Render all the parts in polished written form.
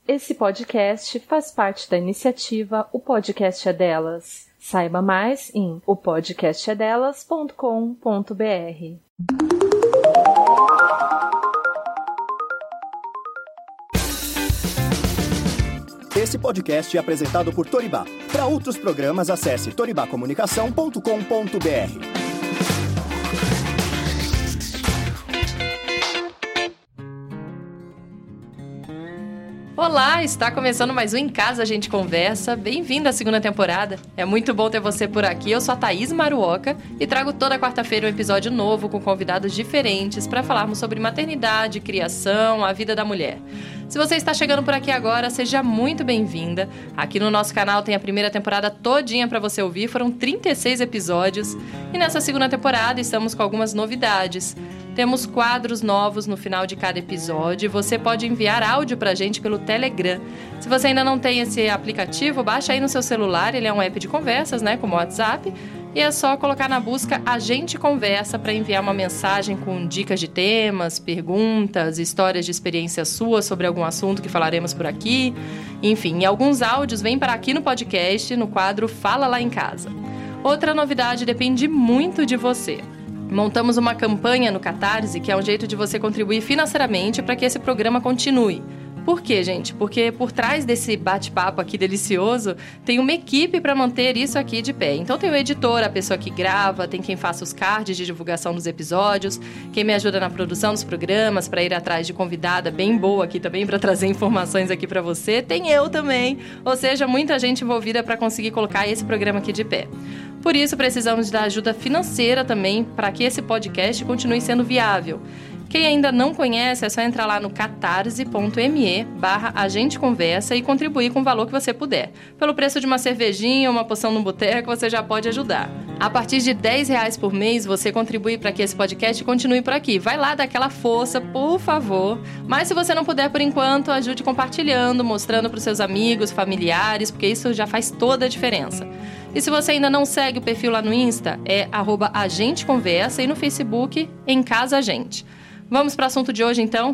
Esse podcast faz parte da iniciativa O Podcast é Delas. Saiba mais em opodcastedelas.com.br. Esse podcast é apresentado por Toribá. Para outros programas, acesse toribacomunicação.com.br. Olá, está começando mais um Em Casa a Gente Conversa. Bem-vindo à segunda temporada. É muito bom ter você por aqui. Eu sou a Thaís Maruoka e trago toda quarta-feira um episódio novo com convidados diferentes para falarmos sobre maternidade, criação, a vida da mulher. Se você está chegando por aqui agora, seja muito bem-vinda. Aqui no nosso canal tem a primeira temporada todinha para você ouvir, foram 36 episódios. E nessa segunda temporada estamos com algumas novidades. Temos quadros novos no final de cada episódio e você pode enviar áudio pra gente pelo Telegram. Se você ainda não tem esse aplicativo, baixa aí no seu celular, ele é um app de conversas, né, como o WhatsApp. E é só colocar na busca A Gente Conversa para enviar uma mensagem com dicas de temas, perguntas, histórias de experiência sua sobre algum assunto que falaremos por aqui. Enfim, alguns áudios vêm para aqui no podcast, no quadro Fala Lá em Casa. Outra novidade depende muito de você. Montamos uma campanha no Catarse, que é um jeito de você contribuir financeiramente para que esse programa continue. Por quê, gente? Porque por trás desse bate-papo aqui delicioso, tem uma equipe para manter isso aqui de pé. Então tem o editor, a pessoa que grava, tem quem faça os cards de divulgação dos episódios, quem me ajuda na produção dos programas, para ir atrás de convidada bem boa aqui também, para trazer informações aqui para você. Tem eu também, ou seja, muita gente envolvida para conseguir colocar esse programa aqui de pé. Por isso, precisamos da ajuda financeira também para que esse podcast continue sendo viável. Quem ainda não conhece, é só entrar lá no catarse.me/agenteconversa e contribuir com o valor que você puder. Pelo preço de uma cervejinha ou uma poção no boteco, você já pode ajudar. A partir de R$10 por mês, você contribui para que esse podcast continue por aqui. Vai lá dar aquela força, por favor. Mas se você não puder por enquanto, ajude compartilhando, mostrando para os seus amigos, familiares, porque isso já faz toda a diferença. E se você ainda não segue o perfil lá no Insta, é @agenteconversa e no Facebook, Em Casa a Gente. Vamos para o assunto de hoje, então?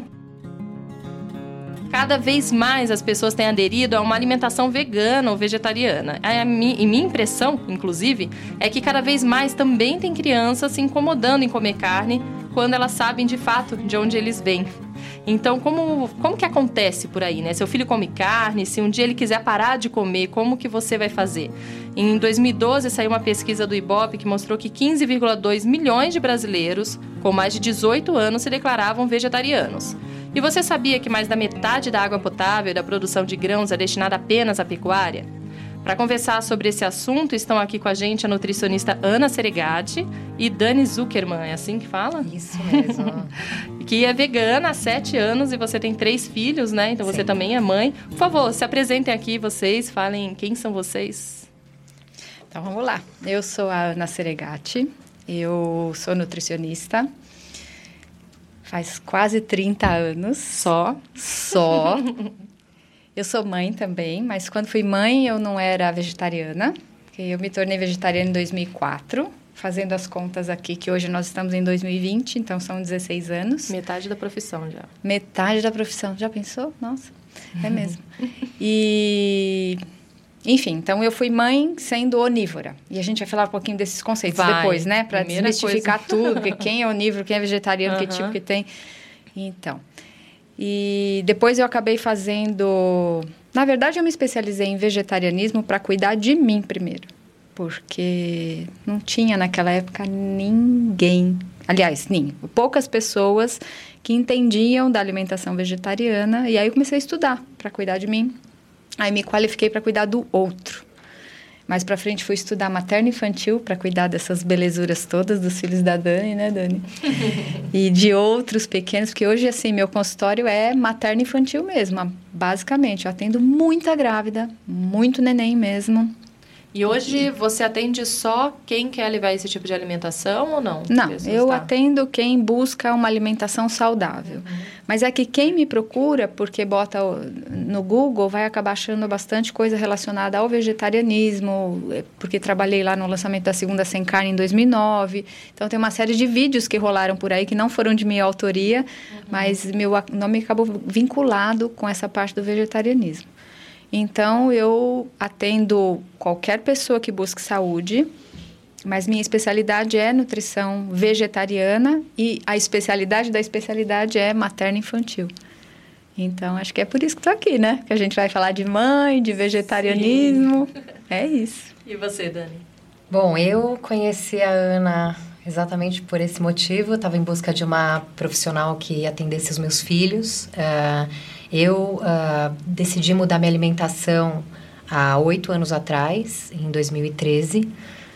Cada vez mais as pessoas têm aderido a uma alimentação vegana ou vegetariana. E minha impressão, inclusive, é que cada vez mais também tem crianças se incomodando em comer carne quando elas sabem de fato de onde eles vêm. Então, como que acontece por aí, né? Seu filho come carne, se um dia ele quiser parar de comer, como que você vai fazer? Em 2012, saiu uma pesquisa do Ibope que mostrou que 15,2 milhões de brasileiros com mais de 18 anos se declaravam vegetarianos. E você sabia que mais da metade da água potável e da produção de grãos é destinada apenas à pecuária? Para conversar sobre esse assunto, estão aqui com a gente a nutricionista Ana Seregati e Dani Zuckerman, é assim que fala? Isso mesmo. Que é vegana há 7 anos e você tem 3 filhos, né? Então você também é mãe. Por favor, se apresentem aqui vocês, falem quem são vocês. Então vamos lá. Eu sou a Ana Seregati, eu sou nutricionista, faz quase 30 anos. Só? Eu sou mãe também, mas quando fui mãe eu não era vegetariana. Eu me tornei vegetariana em 2004, fazendo as contas aqui, que hoje nós estamos em 2020, então são 16 anos. Metade da profissão já. Metade da profissão. Já pensou? Nossa, é mesmo. E, enfim, então eu fui mãe sendo onívora. E a gente vai falar um pouquinho desses conceitos depois, né? Para desmistificar tudo, porque quem é onívoro, quem é vegetariano, que tipo que tem. Então... E depois eu acabei fazendo... Na verdade, eu me especializei em vegetarianismo para cuidar de mim primeiro. Porque não tinha naquela época ninguém... Aliás, poucas pessoas que entendiam da alimentação vegetariana. E aí eu comecei a estudar para cuidar de mim. Aí me qualifiquei para cuidar do outro. Mais para frente fui estudar materno-infantil para cuidar dessas belezuras todas dos filhos da Dani, né, Dani? E de outros pequenos, porque hoje, assim, meu consultório é materno-infantil mesmo, basicamente. Eu atendo muita grávida, muito neném mesmo. E hoje você atende só quem quer levar esse tipo de alimentação ou não? Não, eu atendo quem busca uma alimentação saudável. Mas é que quem me procura, porque bota no Google, vai acabar achando bastante coisa relacionada ao vegetarianismo, porque trabalhei lá no lançamento da Segunda Sem Carne em 2009. Então, tem uma série de vídeos que rolaram por aí, que não foram de minha autoria, mas meu nome acabou vinculado com essa parte do vegetarianismo. Então, eu atendo qualquer pessoa que busque saúde, mas minha especialidade é nutrição vegetariana e a especialidade da especialidade é materno-infantil. Então, acho que é por isso que estou aqui, né? Que a gente vai falar de mãe, de vegetarianismo. Sim. É isso. E você, Dani? Bom, eu conheci a Ana exatamente por esse motivo. Eu estava em busca de uma profissional que atendesse os meus filhos. Eu decidi mudar minha alimentação há 8 anos atrás, em 2013,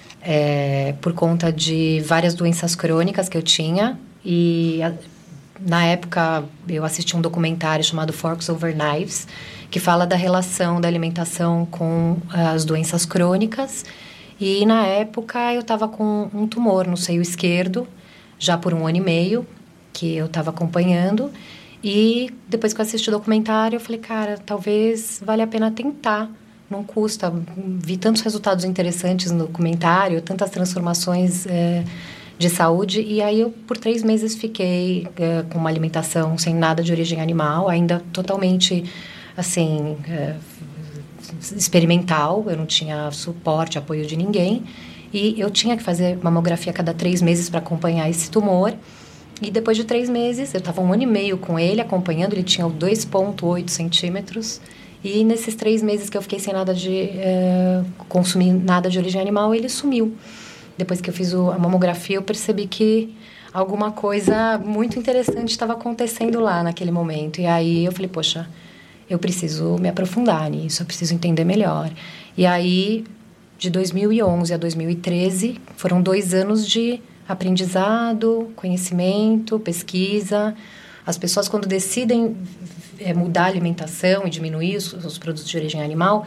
por conta de várias doenças crônicas que eu tinha. E na época eu assisti um documentário chamado Forks Over Knives, que fala da relação da alimentação com as doenças crônicas. E na época eu estava com um tumor no seio esquerdo, já por 1 ano e meio, que eu estava acompanhando. E depois que eu assisti o documentário, eu falei, cara, talvez valha a pena tentar. Não custa. Vi tantos resultados interessantes no documentário, tantas transformações de saúde. E aí eu, por 3 meses, fiquei com uma alimentação sem nada de origem animal, ainda totalmente, assim, experimental. Eu não tinha suporte, apoio de ninguém. E eu tinha que fazer mamografia a cada 3 meses para acompanhar esse tumor. E depois de 3 meses, eu estava 1 ano e meio com ele, acompanhando, ele tinha 2,8 centímetros. E nesses 3 meses que eu fiquei sem nada de... consumir nada de origem animal, ele sumiu. Depois que eu fiz a mamografia, eu percebi que alguma coisa muito interessante estava acontecendo lá naquele momento. E aí eu falei, poxa, eu preciso me aprofundar nisso, eu preciso entender melhor. E aí, de 2011 a 2013, foram 2 anos de aprendizado, conhecimento, pesquisa. As pessoas, quando decidem mudar a alimentação e diminuir os produtos de origem animal,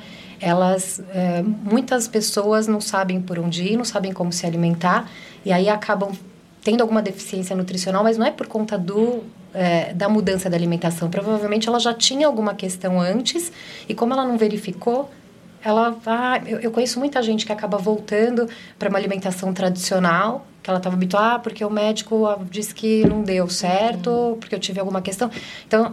muitas pessoas não sabem por onde ir, não sabem como se alimentar, e aí acabam tendo alguma deficiência nutricional, mas não é por conta da mudança da alimentação. Provavelmente ela já tinha alguma questão antes, e como ela não verificou, eu conheço muita gente que acaba voltando para uma alimentação tradicional, que ela estava habituada, porque o médico disse que não deu certo, porque eu tive alguma questão. Então,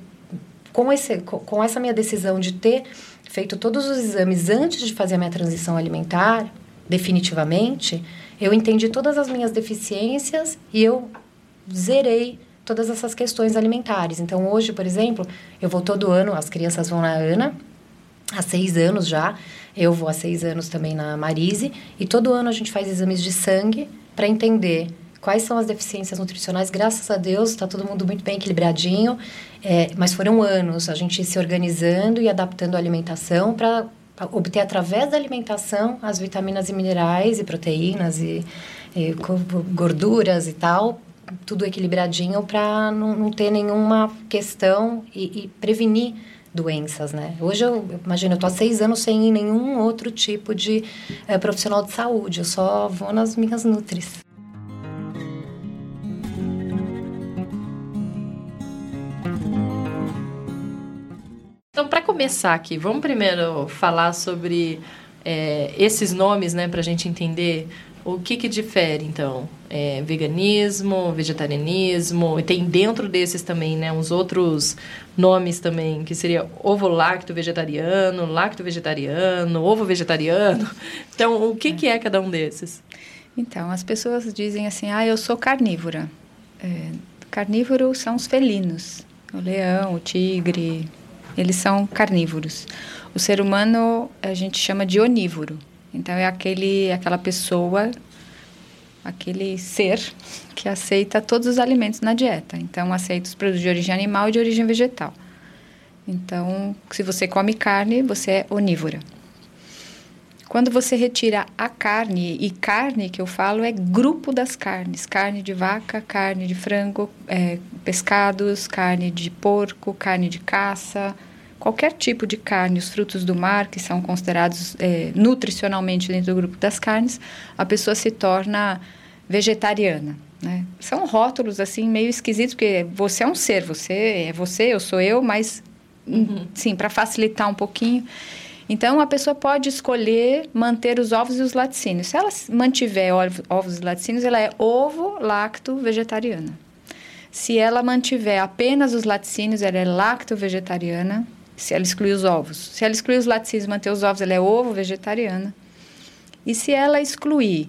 com essa minha decisão de ter feito todos os exames antes de fazer a minha transição alimentar, definitivamente, eu entendi todas as minhas deficiências e eu zerei todas essas questões alimentares. Então, hoje, por exemplo, eu vou todo ano, as crianças vão na Ana, há 6 anos já, eu vou há 6 anos também na Marise, e todo ano a gente faz exames de sangue para entender quais são as deficiências nutricionais. Graças a Deus, está todo mundo muito bem equilibradinho, mas foram anos a gente se organizando e adaptando a alimentação para obter, através da alimentação, as vitaminas e minerais e proteínas e gorduras e tal, tudo equilibradinho para não ter nenhuma questão e prevenir doenças, né? Hoje eu estou há 6 anos sem nenhum outro tipo de profissional de saúde, eu só vou nas minhas nutris. Então, para começar aqui, vamos primeiro falar sobre esses nomes, né, para a gente entender o que difere, então, veganismo, vegetarianismo, e tem dentro desses também, né, uns outros nomes também, que seria ovo-lacto-vegetariano, lacto-vegetariano, ovo-vegetariano. Então, o que é cada um desses? Então, as pessoas dizem assim, eu sou carnívora. Carnívoros são os felinos, o leão, o tigre, eles são carnívoros. O ser humano a gente chama de onívoro. Então, é aquela pessoa, aquele ser que aceita todos os alimentos na dieta. Então, aceita os produtos de origem animal e de origem vegetal. Então, se você come carne, você é onívora. Quando você retira a carne, e carne que eu falo é grupo das carnes. Carne de vaca, carne de frango, pescados, carne de porco, carne de caça, qualquer tipo de carne, os frutos do mar, que são considerados nutricionalmente dentro do grupo das carnes, a pessoa se torna vegetariana, né? São rótulos, assim, meio esquisitos, porque você é um ser, você é você, eu sou eu, mas, sim, para facilitar um pouquinho. Então, a pessoa pode escolher manter os ovos e os laticínios. Se ela mantiver ovos e laticínios, ela é ovo-lacto-vegetariana. Se ela mantiver apenas os laticínios, ela é lacto-vegetariana. Se ela excluir os ovos. Se ela excluir os laticínios e manter os ovos, ela é ovo-vegetariana. E se ela excluir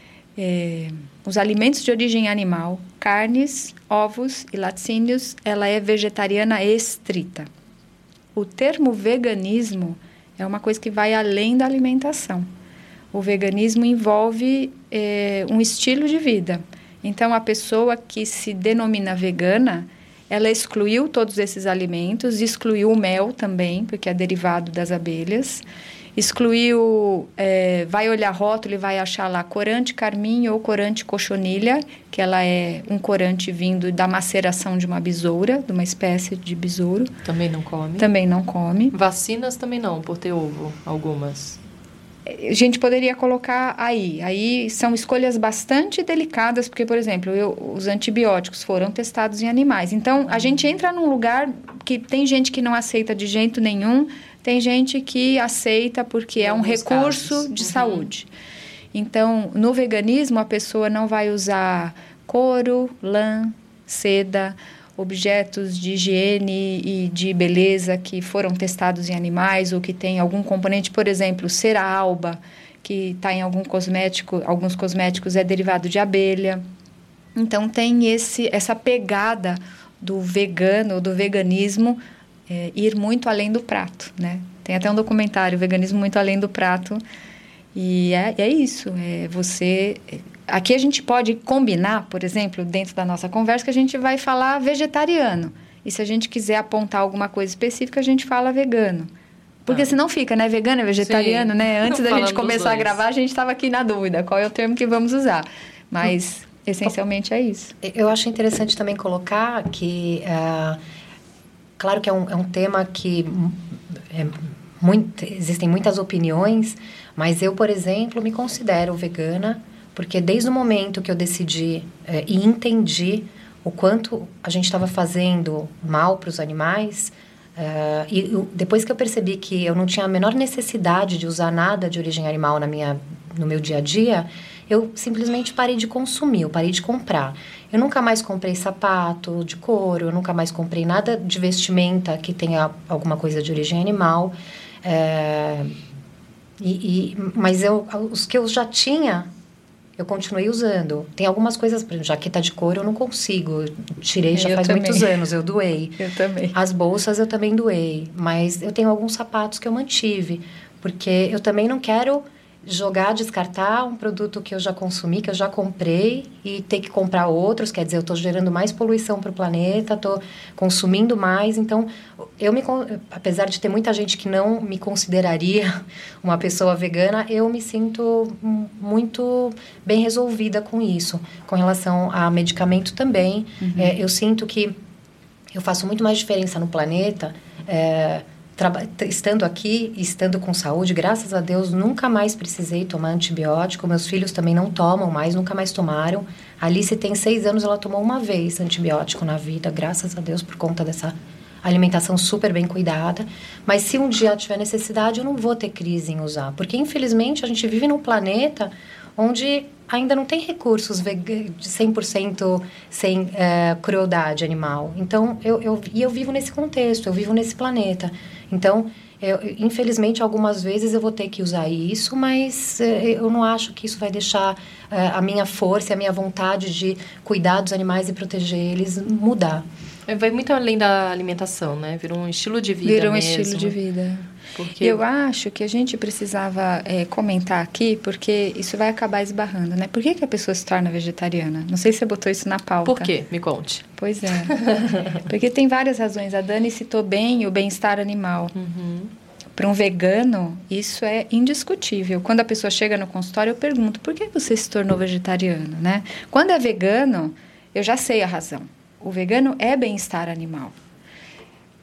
os alimentos de origem animal, carnes, ovos e laticínios, ela é vegetariana estrita. O termo veganismo é uma coisa que vai além da alimentação. O veganismo envolve um estilo de vida. Então, a pessoa que se denomina vegana, ela excluiu todos esses alimentos, excluiu o mel também, porque é derivado das abelhas, excluiu, vai olhar rótulo e vai achar lá corante carmim ou corante cochonilha, que ela é um corante vindo da maceração de uma besoura, de uma espécie de besouro. Também não come? Também não come. Vacinas também não, por ter ovo, algumas. A gente poderia colocar aí. Aí são escolhas bastante delicadas, porque, por exemplo, os antibióticos foram testados em animais. Então, a gente entra num lugar que tem gente que não aceita de jeito nenhum, tem gente que aceita porque é um recurso de saúde. Então, no veganismo, a pessoa não vai usar couro, lã, seda, objetos de higiene e de beleza que foram testados em animais ou que tem algum componente, por exemplo, cera alba, que está em alguns cosméticos é derivado de abelha. Então, tem essa pegada do vegano, do veganismo, ir muito além do prato, né? Tem até um documentário, Veganismo Muito Além do Prato, e é isso, você... Aqui a gente pode combinar, por exemplo, dentro da nossa conversa, que a gente vai falar vegetariano. E se a gente quiser apontar alguma coisa específica, a gente fala vegano. Porque senão fica, né? Vegano é vegetariano, sim, né? Antes da gente começar a gravar, a gente estava aqui na dúvida. Qual é o termo que vamos usar? Mas, essencialmente, é isso. Eu acho interessante também colocar que... claro que é um tema que... existem muitas opiniões, mas eu, por exemplo, me considero vegana... Porque desde o momento que eu decidi e entendi o quanto a gente estava fazendo mal para os animais, depois que eu percebi que eu não tinha a menor necessidade de usar nada de origem animal no meu dia a dia, eu simplesmente parei de consumir, eu parei de comprar. Eu nunca mais comprei sapato de couro, eu nunca mais comprei nada de vestimenta que tenha alguma coisa de origem animal. Mas os que eu já tinha... eu continuei usando. Tem algumas coisas, por exemplo, jaqueta de couro eu não consigo. Eu tirei já faz muitos anos, eu doei. Eu também. As bolsas eu também doei. Mas eu tenho alguns sapatos que eu mantive. Porque eu também não quero descartar um produto que eu já consumi, que eu já comprei, e ter que comprar outros. Quer dizer, eu estou gerando mais poluição para o planeta, estou consumindo mais. Então, apesar de ter muita gente que não me consideraria uma pessoa vegana, eu me sinto muito bem resolvida com isso. Com relação a medicamento também, eu sinto que eu faço muito mais diferença no planeta, estando aqui, estando com saúde, graças a Deus, nunca mais precisei tomar antibiótico. Meus filhos também não tomam mais, nunca mais tomaram. A Alice tem 6 anos, ela tomou uma vez antibiótico na vida, graças a Deus, por conta dessa alimentação super bem cuidada. Mas se um dia eu tiver necessidade, eu não vou ter crise em usar. Porque, infelizmente, a gente vive num planeta onde ainda não tem recursos de 100% sem crueldade animal. Então, eu vivo nesse contexto, eu vivo nesse planeta. Então, infelizmente, algumas vezes eu vou ter que usar isso, mas eu não acho que isso vai deixar a minha força, a minha vontade de cuidar dos animais e proteger eles mudar. Vai muito além da alimentação, né? Virou um estilo de vida mesmo. Virou um estilo de vida. Porque... Eu acho que a gente precisava comentar aqui, porque isso vai acabar esbarrando, né? Por que a pessoa se torna vegetariana? Não sei se você botou isso na pauta. Por quê? Me conte. Pois é. Porque tem várias razões. A Dani citou bem o bem-estar animal. Para um vegano, isso é indiscutível. Quando a pessoa chega no consultório, eu pergunto, por que você se tornou vegetariano, né? Quando é vegano, eu já sei a razão. O vegano é bem-estar animal.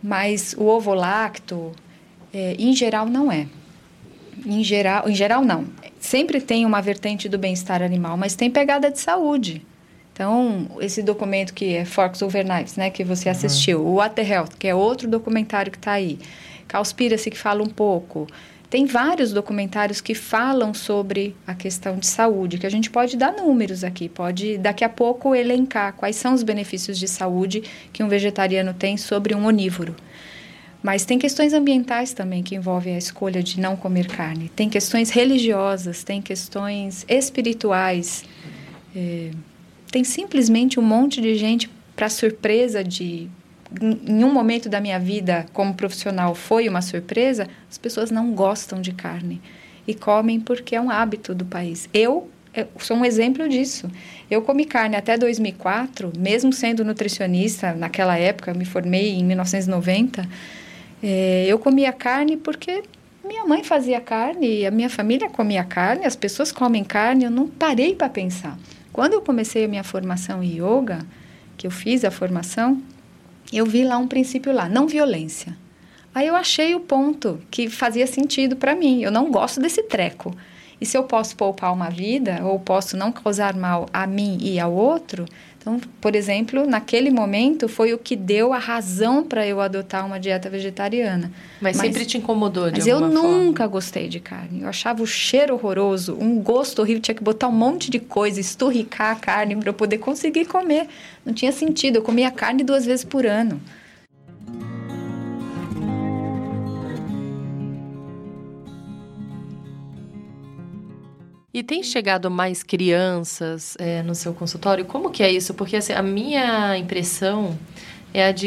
Mas o ovo lácteo, em geral, não é. Em geral, não. Sempre tem uma vertente do bem-estar animal, mas tem pegada de saúde. Então, esse documento que é Forks Over Knives, né, que você assistiu, o What the Health, que é outro documentário que está aí, Cowspiracy, que fala um pouco. Tem vários documentários que falam sobre a questão de saúde, que a gente pode dar números aqui, pode daqui a pouco elencar quais são os benefícios de saúde que um vegetariano tem sobre um onívoro. Mas tem questões ambientais também que envolvem a escolha de não comer carne. Tem questões religiosas, tem questões espirituais. Tem simplesmente um monte de gente, para surpresa de... Em um momento da minha vida como profissional foi uma surpresa, as pessoas não gostam de carne e comem porque é um hábito do país. Eu sou um exemplo disso. Eu comi carne até 2004, mesmo sendo nutricionista naquela época, me formei em 1990, eu comia carne porque minha mãe fazia carne, a minha família comia carne, as pessoas comem carne, eu não parei para pensar. Quando eu comecei a minha formação em yoga, que eu fiz a formação, eu vi lá um princípio lá, não violência. Aí eu achei o ponto que fazia sentido para mim. Eu não gosto desse treco. E se eu posso poupar uma vida, ou posso não causar mal a mim e ao outro... Então, por exemplo, naquele momento foi o que deu a razão para eu adotar uma dieta vegetariana. Mas sempre te incomodou de alguma forma? Mas eu nunca forma. Gostei de carne. Eu achava o cheiro horroroso, um gosto horrível. Tinha que botar um monte de coisa, esturricar a carne para eu poder conseguir comer. Não tinha sentido. Eu comia carne 2 vezes por ano. E tem chegado mais crianças no seu consultório? Como que é isso? Porque assim, a minha impressão é a de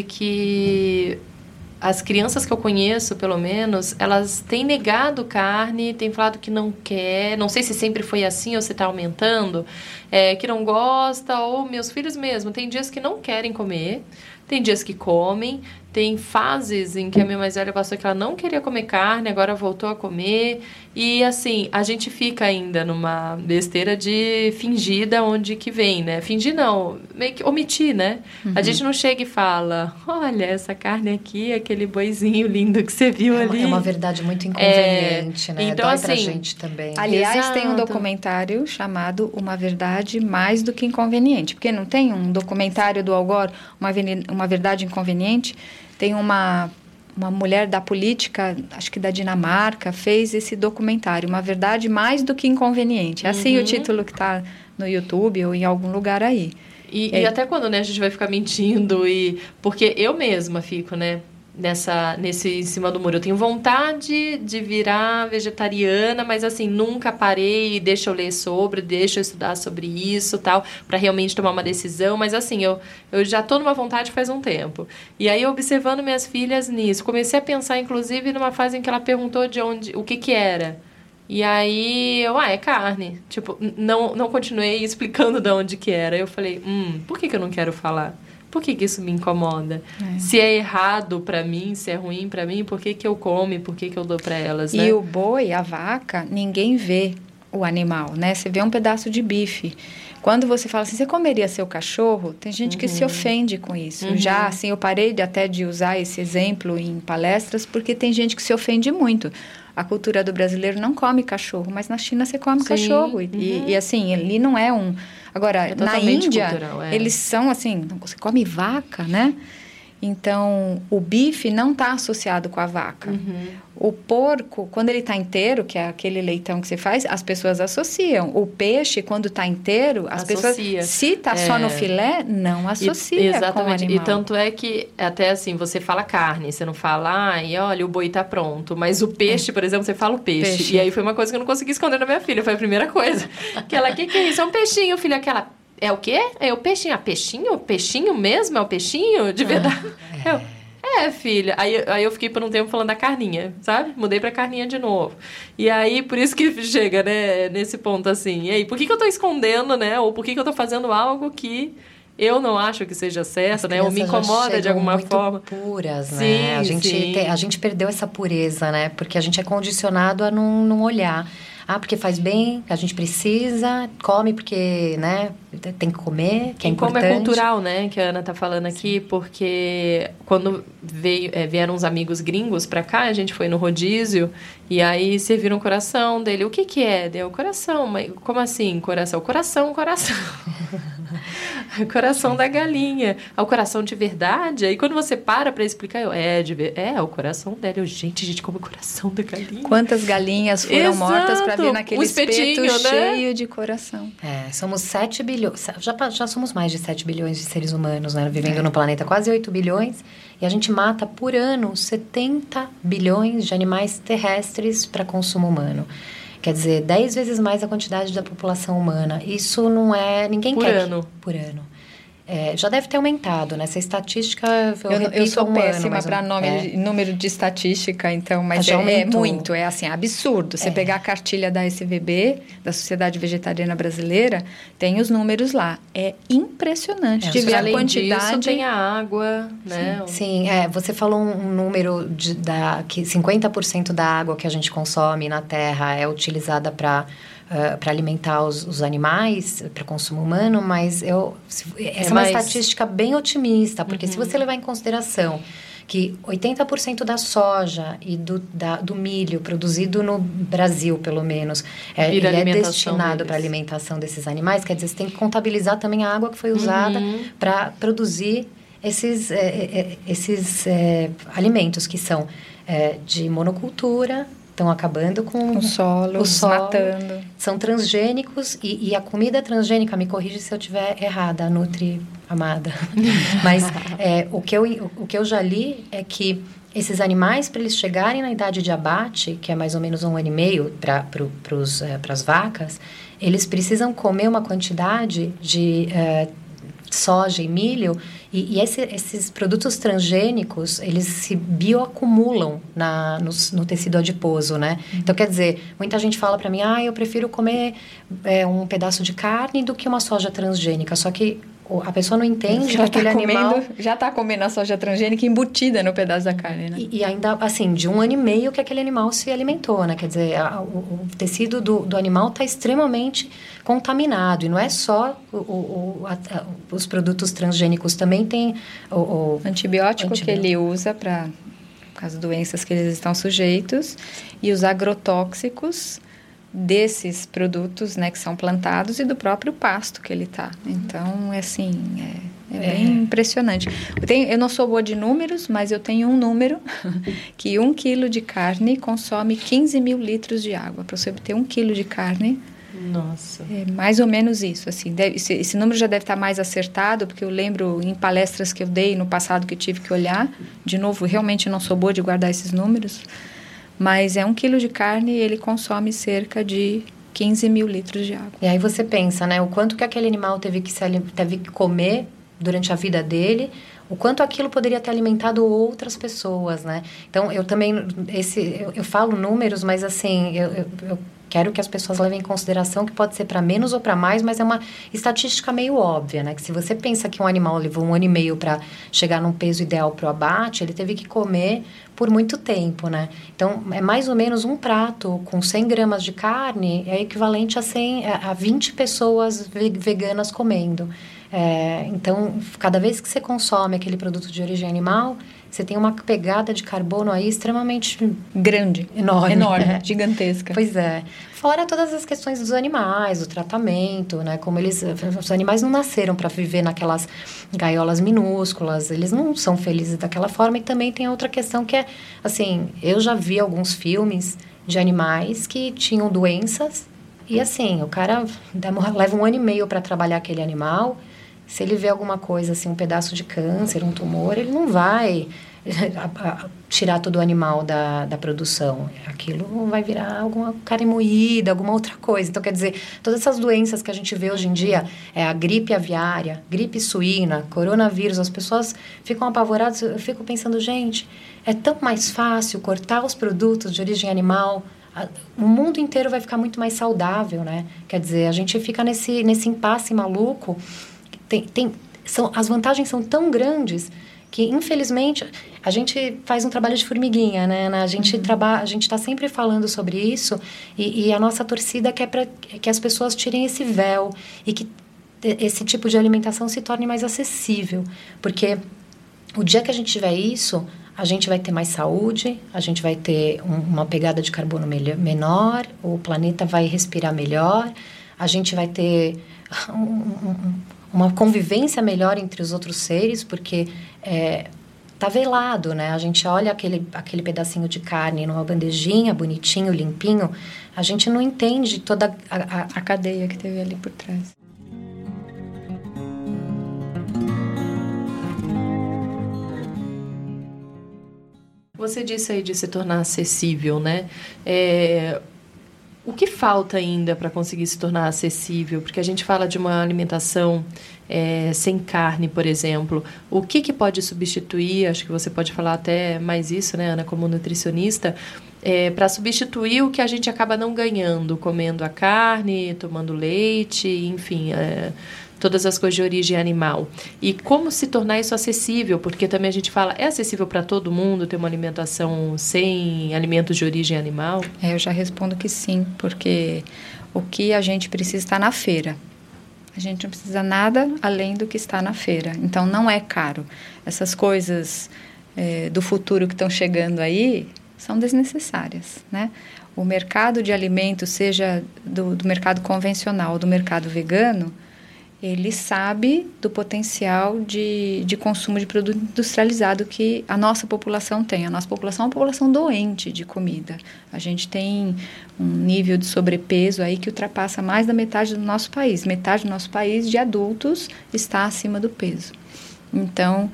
que as crianças que eu conheço, pelo menos, elas têm negado carne, têm falado que não quer, não sei se sempre foi assim ou se está aumentando, que não gosta, ou meus filhos mesmo, tem dias que não querem comer, tem dias que comem, tem fases em que a minha mais velha passou que ela não queria comer carne, agora voltou a comer. E, assim, a gente fica ainda numa besteira de fingir de onde que vem, né? Fingir não, meio que omitir, né? Uhum. A gente não chega e fala, olha, essa carne aqui, aquele boizinho lindo que você viu ali. É uma verdade muito inconveniente, né? Então, dói assim, pra gente também. Aliás, Exato. Tem um documentário chamado Uma Verdade Mais do que Inconveniente. Porque não tem um documentário do Al Gore, Uma Verdade Inconveniente? Tem uma mulher da política, acho que da Dinamarca, fez esse documentário, Uma Verdade Mais do que Inconveniente. É assim o título que está no YouTube ou em algum lugar aí. E até quando, né, a gente vai ficar mentindo? Porque eu mesma fico, né, nesse em cima do muro. Eu tenho vontade de virar vegetariana, mas assim, nunca parei, deixa eu ler sobre, deixa eu estudar sobre isso, tal, para realmente tomar uma decisão. Mas assim, eu já tô numa vontade faz um tempo. E aí, observando minhas filhas nisso, comecei a pensar, inclusive, numa fase em que ela perguntou o que era. E aí, é carne. Tipo, não continuei explicando de onde que era. Eu falei, por que eu não quero falar? Por que isso me incomoda? Se é errado pra mim, se é ruim pra mim, por que eu como? Por que eu dou pra elas, né? E o boi, a vaca, ninguém vê o animal, né? Você vê um pedaço de bife. Quando você fala assim, você comeria seu cachorro? Tem gente que se ofende com isso. Já, assim, eu parei até de usar esse exemplo em palestras, porque tem gente que se ofende muito. A cultura do brasileiro não come cachorro, mas na China você come cachorro. E assim, ali não é um... Agora, na Índia, cultural, eles são assim, você come vaca, né? Então, o bife não está associado com a vaca. O porco, quando ele está inteiro, que é aquele leitão que você faz, as pessoas associam. O peixe, quando está inteiro, as pessoas... Se está só no filé, não associa exatamente. Com o animal. E tanto é que, até assim, você fala carne, você não fala, olha, o boi está pronto. Mas o peixe, por exemplo, você fala o peixe. E aí foi uma coisa que eu não consegui esconder da minha filha, foi a primeira coisa. Que ela, que é isso? É um peixinho, filha, aquela... É o quê? É o peixinho? Peixinho? Peixinho mesmo? É o peixinho? De verdade? Filha. Aí eu fiquei por um tempo falando da carninha, sabe? Mudei pra carninha de novo. E aí, por isso que chega, né, nesse ponto assim. E aí, por que eu tô escondendo, né? Ou por que eu tô fazendo algo que eu não acho que seja certo, né? Ou me incomoda de alguma forma. Puras, né? A gente perdeu essa pureza, né? Porque a gente é condicionado a não olhar. porque faz bem, a gente precisa, come porque, né, tem que comer, que é importante. Como é cultural, né, que a Ana tá falando aqui, porque quando vieram uns amigos gringos pra cá, a gente foi no rodízio, e aí serviram o coração dele. O que é? Deu coração. Mas como assim, coração? Coração. Coração da galinha. O coração de verdade? Aí quando você para explicar, o coração dela. Gente, a gente come o coração da galinha. Quantas galinhas foram mortas para vir naquele espeto, né? Cheio de coração. Somos 7 bilhões. Já somos mais de 7 bilhões de seres humanos, né? Vivendo no planeta, quase 8 bilhões. E a gente mata por ano 70 bilhões de animais terrestres para consumo humano. Quer dizer, 10 vezes mais a quantidade da população humana. Isso não é... Ninguém por quer... Ano. Por ano. Já deve ter aumentado, né? Essa estatística, eu sou péssima para número de estatística, então, mas é muito, é assim, absurdo. Você pegar a cartilha da SVB, da Sociedade Vegetariana Brasileira, tem os números lá. É impressionante de ver a quantidade. Disso, tem a água, né? Sim, você falou um número que 50% da água que a gente consome na Terra é utilizada para alimentar os animais, para consumo humano, mas essa é uma estatística bem otimista, porque se você levar em consideração que 80% da soja e do milho produzido no Brasil, pelo menos, ele é destinado para a alimentação desses animais, quer dizer, você tem que contabilizar também a água que foi usada para produzir esses alimentos que são de monocultura, estão acabando com o solo, matando. São transgênicos e a comida transgênica, me corrige se eu estiver errada, Nutri amada. Mas o que eu já li é que esses animais, para eles chegarem na idade de abate, que é mais ou menos 1 ano e meio para as vacas, eles precisam comer uma quantidade de soja e milho, e esses produtos transgênicos, eles se bioacumulam no tecido adiposo, né? Então, quer dizer, muita gente fala para mim, eu prefiro comer um pedaço de carne do que uma soja transgênica, só que a pessoa não entende que aquele animal... Já está comendo a soja transgênica embutida no pedaço da carne, né? E ainda, assim, de 1 ano e meio que aquele animal se alimentou, né? Quer dizer, o tecido do animal está extremamente contaminado. E não é só os produtos transgênicos, também tem o antibiótico que ele usa para as doenças que eles estão sujeitos e os agrotóxicos desses produtos, né, que são plantados e do próprio pasto que ele está. Então, bem impressionante. Eu não sou boa de números, mas eu tenho um número que 1 quilo de carne consome 15 mil litros de água. Para você obter 1 quilo de carne, nossa, é mais ou menos isso. Assim, esse número já deve estar mais acertado, porque eu lembro em palestras que eu dei no passado que eu tive que olhar. De novo, realmente não sou boa de guardar esses números. Mas 1 quilo de carne, ele consome cerca de 15 mil litros de água. E aí você pensa, né? O quanto que aquele animal teve que comer durante a vida dele, o quanto aquilo poderia ter alimentado outras pessoas, né? Então, eu também... Eu falo números, mas assim... Eu quero que as pessoas levem em consideração que pode ser para menos ou para mais, mas é uma estatística meio óbvia, né? Que se você pensa que um animal levou 1 ano e meio para chegar num peso ideal para o abate, ele teve que comer por muito tempo, né? Então, é mais ou menos um prato com 100 gramas de carne é equivalente a 20 pessoas veganas comendo. Então, cada vez que você consome aquele produto de origem animal, você tem uma pegada de carbono aí extremamente... grande. Enorme, gigantesca. Pois é. Fora todas as questões dos animais, o tratamento, né? Como os animais não nasceram para viver naquelas gaiolas minúsculas, eles não são felizes daquela forma. E também tem outra questão que é, assim, eu já vi alguns filmes de animais que tinham doenças e, assim, o cara leva 1 ano e meio para trabalhar aquele animal. Se ele vê alguma coisa, assim, um pedaço de câncer, um tumor, ele não vai tirar todo o animal da produção. Aquilo vai virar alguma carne moída, alguma outra coisa. Então, quer dizer, todas essas doenças que a gente vê hoje em dia, a gripe aviária, gripe suína, coronavírus, as pessoas ficam apavoradas. Eu fico pensando, gente, é tão mais fácil cortar os produtos de origem animal. O mundo inteiro vai ficar muito mais saudável, né? Quer dizer, a gente fica nesse impasse maluco. As vantagens são tão grandes que, infelizmente, a gente faz um trabalho de formiguinha, né? A gente está sempre falando sobre isso e a nossa torcida quer que as pessoas tirem esse véu e que esse tipo de alimentação se torne mais acessível. Porque o dia que a gente tiver isso, a gente vai ter mais saúde, a gente vai ter uma pegada de carbono menor, o planeta vai respirar melhor, a gente vai ter uma convivência melhor entre os outros seres, porque tá velado, né? A gente olha aquele pedacinho de carne numa bandejinha, bonitinho, limpinho, a gente não entende toda a cadeia que teve ali por trás. Você disse aí de se tornar acessível, né? O que falta ainda para conseguir se tornar acessível? Porque a gente fala de uma alimentação sem carne, por exemplo. O que pode substituir? Acho que você pode falar até mais isso, né, Ana, como nutricionista, para substituir o que a gente acaba não ganhando, comendo a carne, tomando leite, enfim, todas as coisas de origem animal. E como se tornar isso acessível? Porque também a gente fala, é acessível para todo mundo ter uma alimentação sem alimentos de origem animal? Eu já respondo que sim, porque o que a gente precisa está na feira. A gente não precisa nada além do que está na feira. Então, não é caro. Essas coisas do futuro que estão chegando aí são desnecessárias, né? O mercado de alimentos, seja do mercado convencional ou do mercado vegano, ele sabe do potencial de consumo de produto industrializado que a nossa população tem. A nossa população é uma população doente de comida. A gente tem um nível de sobrepeso aí que ultrapassa mais da metade do nosso país. Metade do nosso país de adultos está acima do peso. Então,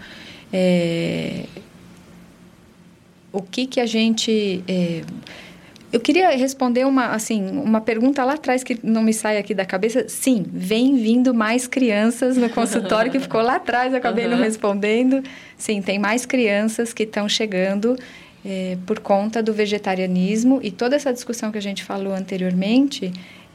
o que a gente... Eu queria responder uma pergunta lá atrás que não me sai aqui da cabeça. Sim, vem vindo mais crianças no consultório, que ficou lá atrás, eu acabei não respondendo. Sim, tem mais crianças que estão chegando por conta do vegetarianismo. E toda essa discussão que a gente falou anteriormente,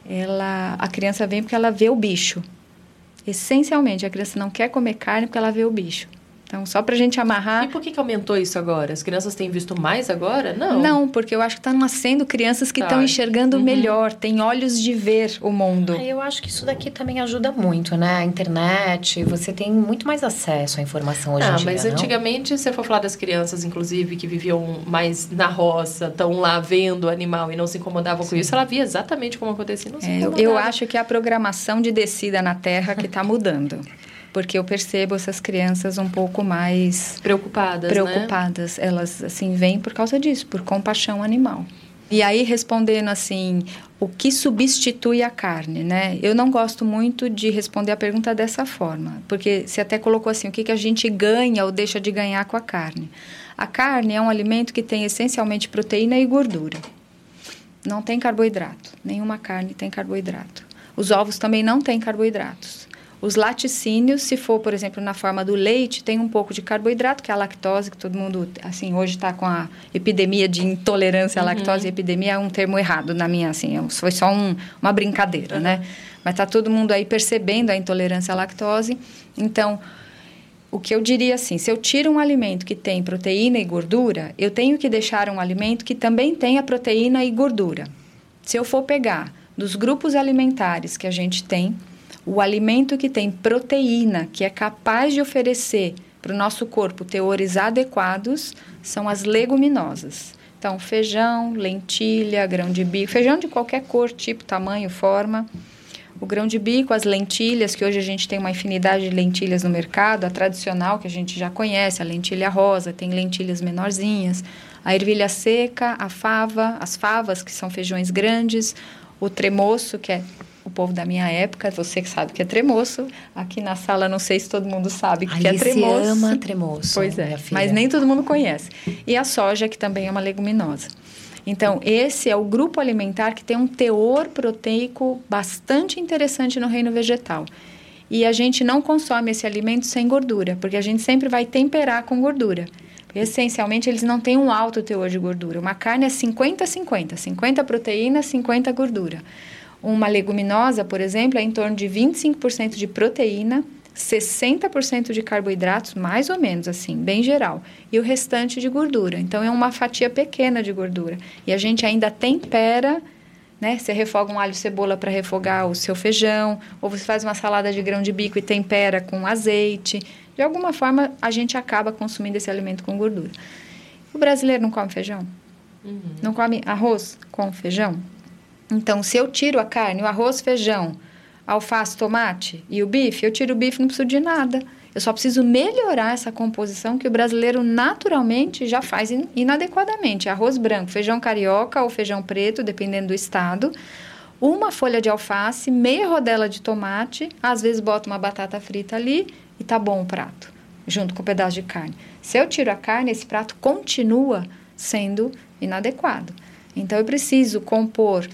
a criança vem porque ela vê o bicho. Essencialmente, a criança não quer comer carne porque ela vê o bicho. Então, só para a gente amarrar... E por que aumentou isso agora? As crianças têm visto mais agora? Não. Não, porque eu acho que estão nascendo crianças que estão enxergando melhor, têm olhos de ver o mundo. Eu acho que isso daqui também ajuda muito, né? A internet, você tem muito mais acesso à informação hoje em dia, mas antigamente, se você for falar das crianças, inclusive, que viviam mais na roça, estão lá vendo o animal e não se incomodavam com isso, ela via exatamente como acontecia, não se incomodava. Eu acho que é a programação de descida na Terra que está mudando. Porque eu percebo essas crianças um pouco mais... Preocupadas, né? Elas, assim, vêm por causa disso, por compaixão animal. E aí, respondendo assim, o que substitui a carne, né? Eu não gosto muito de responder a pergunta dessa forma. Porque você até colocou assim, o que a gente ganha ou deixa de ganhar com a carne. A carne é um alimento que tem essencialmente proteína e gordura. Não tem carboidrato. Nenhuma carne tem carboidrato. Os ovos também não têm carboidratos. Os laticínios, se for, por exemplo, na forma do leite, tem um pouco de carboidrato, que é a lactose, que todo mundo, assim, hoje está com a epidemia de intolerância à lactose. Epidemia é um termo errado na minha, assim, foi só uma brincadeira, né? Mas está todo mundo aí percebendo a intolerância à lactose. Então, o que eu diria assim, se eu tiro um alimento que tem proteína e gordura, eu tenho que deixar um alimento que também tenha proteína e gordura. Se eu for pegar dos grupos alimentares que a gente tem, o alimento que tem proteína, que é capaz de oferecer para o nosso corpo teores adequados, são as leguminosas. Então, feijão, lentilha, grão de bico, feijão de qualquer cor, tipo, tamanho, forma. O grão de bico, as lentilhas, que hoje a gente tem uma infinidade de lentilhas no mercado, a tradicional, que a gente já conhece, a lentilha rosa, tem lentilhas menorzinhas, a ervilha seca, a fava, as favas, que são feijões grandes, o tremoço, que é o povo da minha época, você que sabe que é tremoço. Aqui na sala, não sei se todo mundo sabe o que é tremoço. Alice ama tremoço. Pois é, mas nem todo mundo conhece. E a soja, que também é uma leguminosa. Então, esse é o grupo alimentar que tem um teor proteico bastante interessante no reino vegetal. E a gente não consome esse alimento sem gordura, porque a gente sempre vai temperar com gordura. Porque, essencialmente, eles não têm um alto teor de gordura. Uma carne é 50-50, 50 proteína, 50 gordura. Uma leguminosa, por exemplo, é em torno de 25% de proteína, 60% de carboidratos, mais ou menos assim, bem geral, e o restante de gordura. Então, é uma fatia pequena de gordura. E a gente ainda tempera, né? Você refoga um alho e cebola para refogar o seu feijão, ou você faz uma salada de grão de bico e tempera com azeite. De alguma forma, a gente acaba consumindo esse alimento com gordura. O brasileiro não come feijão? Não come arroz com feijão? Então, se eu tiro a carne, o arroz, feijão, alface, tomate e o bife, eu tiro o bife, não preciso de nada. Eu só preciso melhorar essa composição que o brasileiro naturalmente já faz inadequadamente. Arroz branco, feijão carioca ou feijão preto, dependendo do estado. Uma folha de alface, meia rodela de tomate, às vezes boto uma batata frita ali e tá bom o prato, junto com um pedaço de carne. Se eu tiro a carne, esse prato continua sendo inadequado. Então, eu preciso compor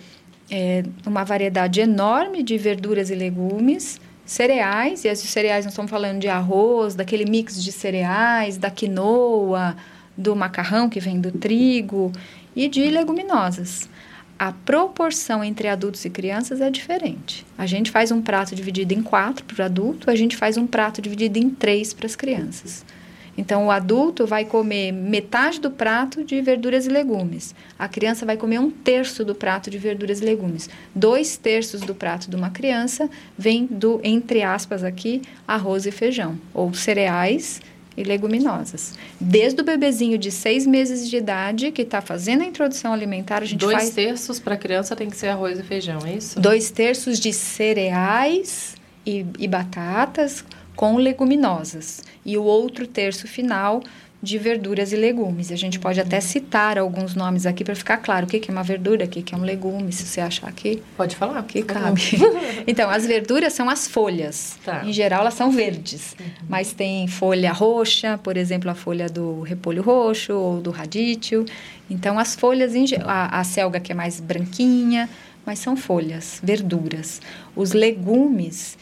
uma variedade enorme de verduras e legumes, cereais, e esses cereais nós estamos falando de arroz, daquele mix de cereais, da quinoa, do macarrão que vem do trigo e de leguminosas. A proporção entre adultos e crianças é diferente. A gente faz um prato dividido em 4 para o adulto, a gente faz um prato dividido em 3 para as crianças. Então, o adulto vai comer metade do prato de verduras e legumes. A criança vai comer 1/3 do prato de verduras e legumes. 2/3 do prato de uma criança vem do, entre aspas aqui, arroz e feijão, ou cereais e leguminosas. Desde o bebezinho de 6 meses de idade, que está fazendo a introdução alimentar, a gente faz... 2/3 para a criança tem que ser arroz e feijão, é isso? 2/3 de cereais e batatas com leguminosas. E o outro terço final de verduras e legumes. A gente pode até citar alguns nomes aqui para ficar claro o que é uma verdura, o que é um legume, se você achar que... Pode falar. Que cabe. Então, as verduras são as folhas. Tá. Em geral, elas são verdes. Mas tem folha roxa, por exemplo, a folha do repolho roxo ou do radicchio. Então, as folhas, a selga que é mais branquinha, mas são folhas, verduras. Os legumes...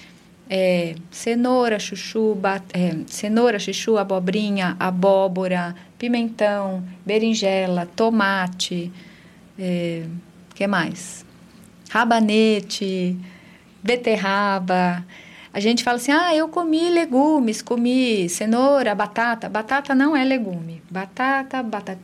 cenoura, chuchu, abobrinha, abóbora, pimentão, berinjela, tomate, que mais? Rabanete, beterraba. A gente fala assim, eu comi legumes, comi cenoura, batata. Batata não é legume. Batata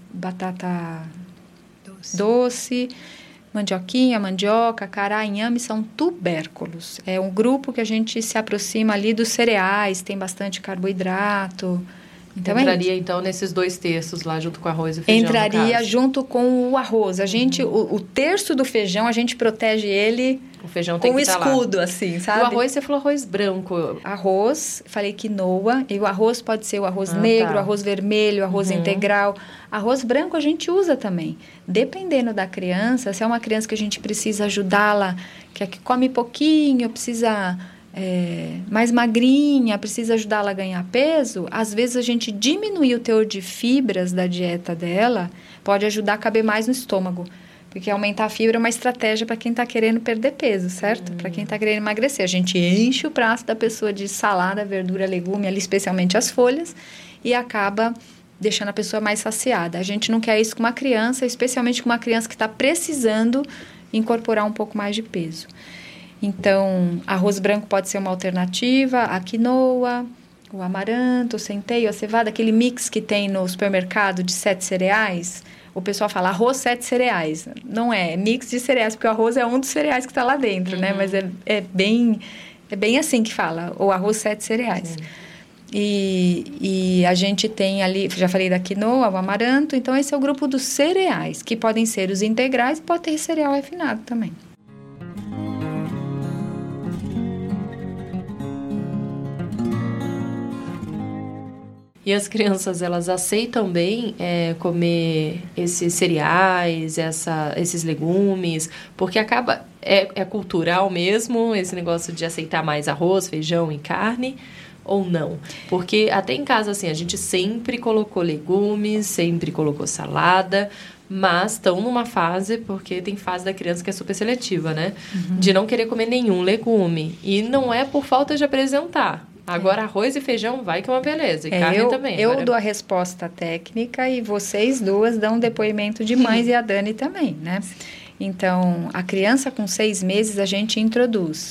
doce, mandioquinha, mandioca, cará, inhame são tubérculos. É um grupo que a gente se aproxima ali dos cereais, tem bastante carboidrato. Então, entraria, então, nesses 2/3 lá, junto com o arroz e feijão, entraria junto com o arroz. A gente, o terço do feijão, a gente protege ele o feijão tem com que escudo, lá. Assim, sabe? O arroz, você falou arroz branco. Arroz, falei quinoa. E o arroz pode ser o arroz negro, arroz vermelho, arroz integral. Arroz branco a gente usa também. Dependendo da criança, se é uma criança que a gente precisa ajudá-la, que come pouquinho, precisa... mais magrinha, precisa ajudá-la a ganhar peso, às vezes a gente diminuir o teor de fibras da dieta dela pode ajudar a caber mais no estômago. Porque aumentar a fibra é uma estratégia para quem está querendo perder peso, certo? Para quem está querendo emagrecer. A gente enche o prato da pessoa de salada, verdura, legume, ali especialmente as folhas, e acaba deixando a pessoa mais saciada. A gente não quer isso com uma criança, especialmente com uma criança que está precisando incorporar um pouco mais de peso. Então, arroz branco pode ser uma alternativa, a quinoa, o amaranto, o centeio, a cevada, aquele mix que tem no supermercado de 7 cereais. O pessoal fala arroz 7 cereais. Não é mix de cereais, porque o arroz é um dos cereais que está lá dentro, né? Mas é bem assim que fala, o arroz 7 cereais. E a gente tem ali, já falei da quinoa, o amaranto, então esse é o grupo dos cereais, que podem ser os integrais e pode ter cereal refinado também. E as crianças, elas aceitam bem comer esses cereais, esses legumes, porque acaba... É cultural mesmo esse negócio de aceitar mais arroz, feijão e carne, ou não? Porque até em casa, assim, a gente sempre colocou legumes, sempre colocou salada, mas estão numa fase, porque tem fase da criança que é super seletiva, né? De não querer comer nenhum legume. E não é por falta de apresentar. Agora, arroz e feijão vai que é uma beleza. E carne também. Eu dou a resposta técnica e vocês duas dão um depoimento de mães e a Dani também, né? Então, a criança com 6 meses, a gente introduz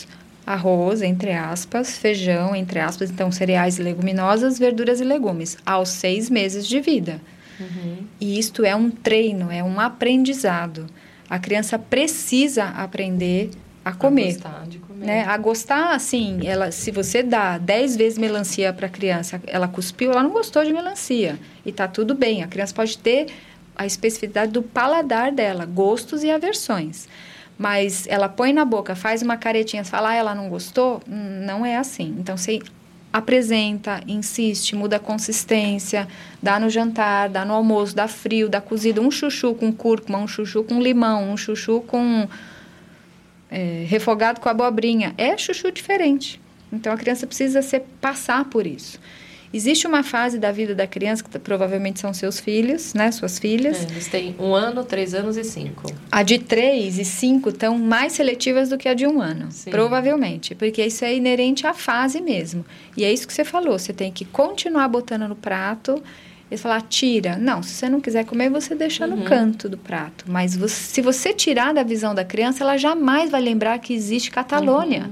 arroz, entre aspas, feijão, entre aspas, então cereais e leguminosas, verduras e legumes, aos 6 meses de vida. E isto é um treino, é um aprendizado. A criança precisa aprender a comer. A gostar de comer. Né? A gostar, assim, se você dá 10 vezes melancia para a criança, ela cuspiu, ela não gostou de melancia. E tá tudo bem, a criança pode ter a especificidade do paladar dela, gostos e aversões. Mas ela põe na boca, faz uma caretinha, fala, ela não gostou? Não é assim. Então, você apresenta, insiste, muda a consistência, dá no jantar, dá no almoço, dá frio, dá cozido, um chuchu com cúrcuma, um chuchu com limão, um chuchu com refogado com abobrinha. É chuchu diferente. Então, a criança precisa passar por isso. Existe uma fase da vida da criança, que provavelmente são seus filhos, né? Suas filhas. Eles têm 1 ano, 3 anos e 5. A de 3 e 5 estão mais seletivas do que a de 1 ano. Sim. Provavelmente. Porque isso é inerente à fase mesmo. E é isso que você falou. Você tem que continuar botando no prato. E falar, tira. Não, se você não quiser comer, você deixa no canto do prato. Mas se você tirar da visão da criança, ela jamais vai lembrar que existe Catalônia.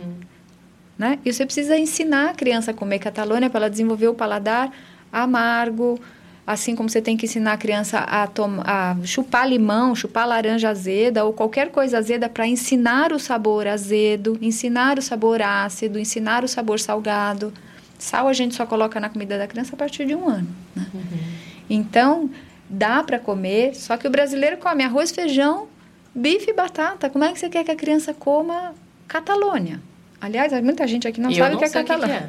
Né? E você precisa ensinar a criança a comer Catalônia para ela desenvolver o paladar amargo, assim como você tem que ensinar a criança a chupar limão, chupar laranja azeda ou qualquer coisa azeda para ensinar o sabor azedo, ensinar o sabor ácido, ensinar o sabor salgado. Sal a gente só coloca na comida da criança a partir de 1 ano. Né? Então, dá para comer, só que o brasileiro come arroz, feijão, bife e batata. Como é que você quer que a criança coma Catalônia? Aliás, muita gente aqui não sabe o que é Catalônia.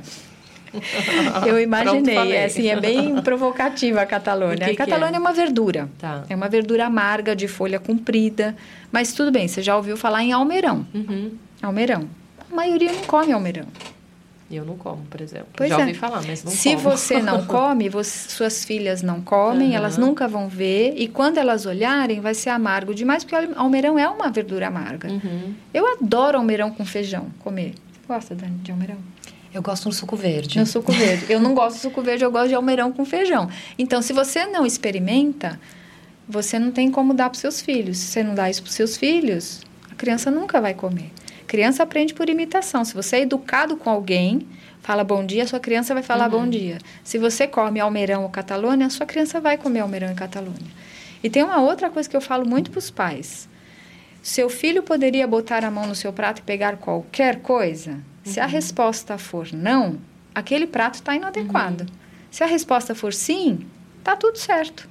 Eu imaginei, é bem provocativa a Catalônia. A Catalônia é uma verdura. Tá. É uma verdura amarga, de folha comprida. Mas tudo bem, você já ouviu falar em almeirão. Almeirão. A maioria não come almeirão. Eu não como, por exemplo. Pois já ouvi falar, mas não como. Se você não come, suas filhas não comem, elas nunca vão ver. E quando elas olharem, vai ser amargo demais, porque almeirão é uma verdura amarga. Eu adoro almeirão com feijão, comer. Gosta, Dani, de almeirão? Eu gosto no suco verde. No suco verde. Eu não gosto do suco verde, eu gosto de almeirão com feijão. Então, se você não experimenta, você não tem como dar para os seus filhos. Se você não dá isso para os seus filhos, a criança nunca vai comer. Criança aprende por imitação. Se você é educado com alguém, fala bom dia, sua criança vai falar bom dia. Se você come almeirão ou Catalônia, sua criança vai comer almeirão e Catalônia. E tem uma outra coisa que eu falo muito para os pais. Seu filho poderia botar a mão no seu prato e pegar qualquer coisa? Se a resposta for não, aquele prato está inadequado. Se a resposta for sim, está tudo certo.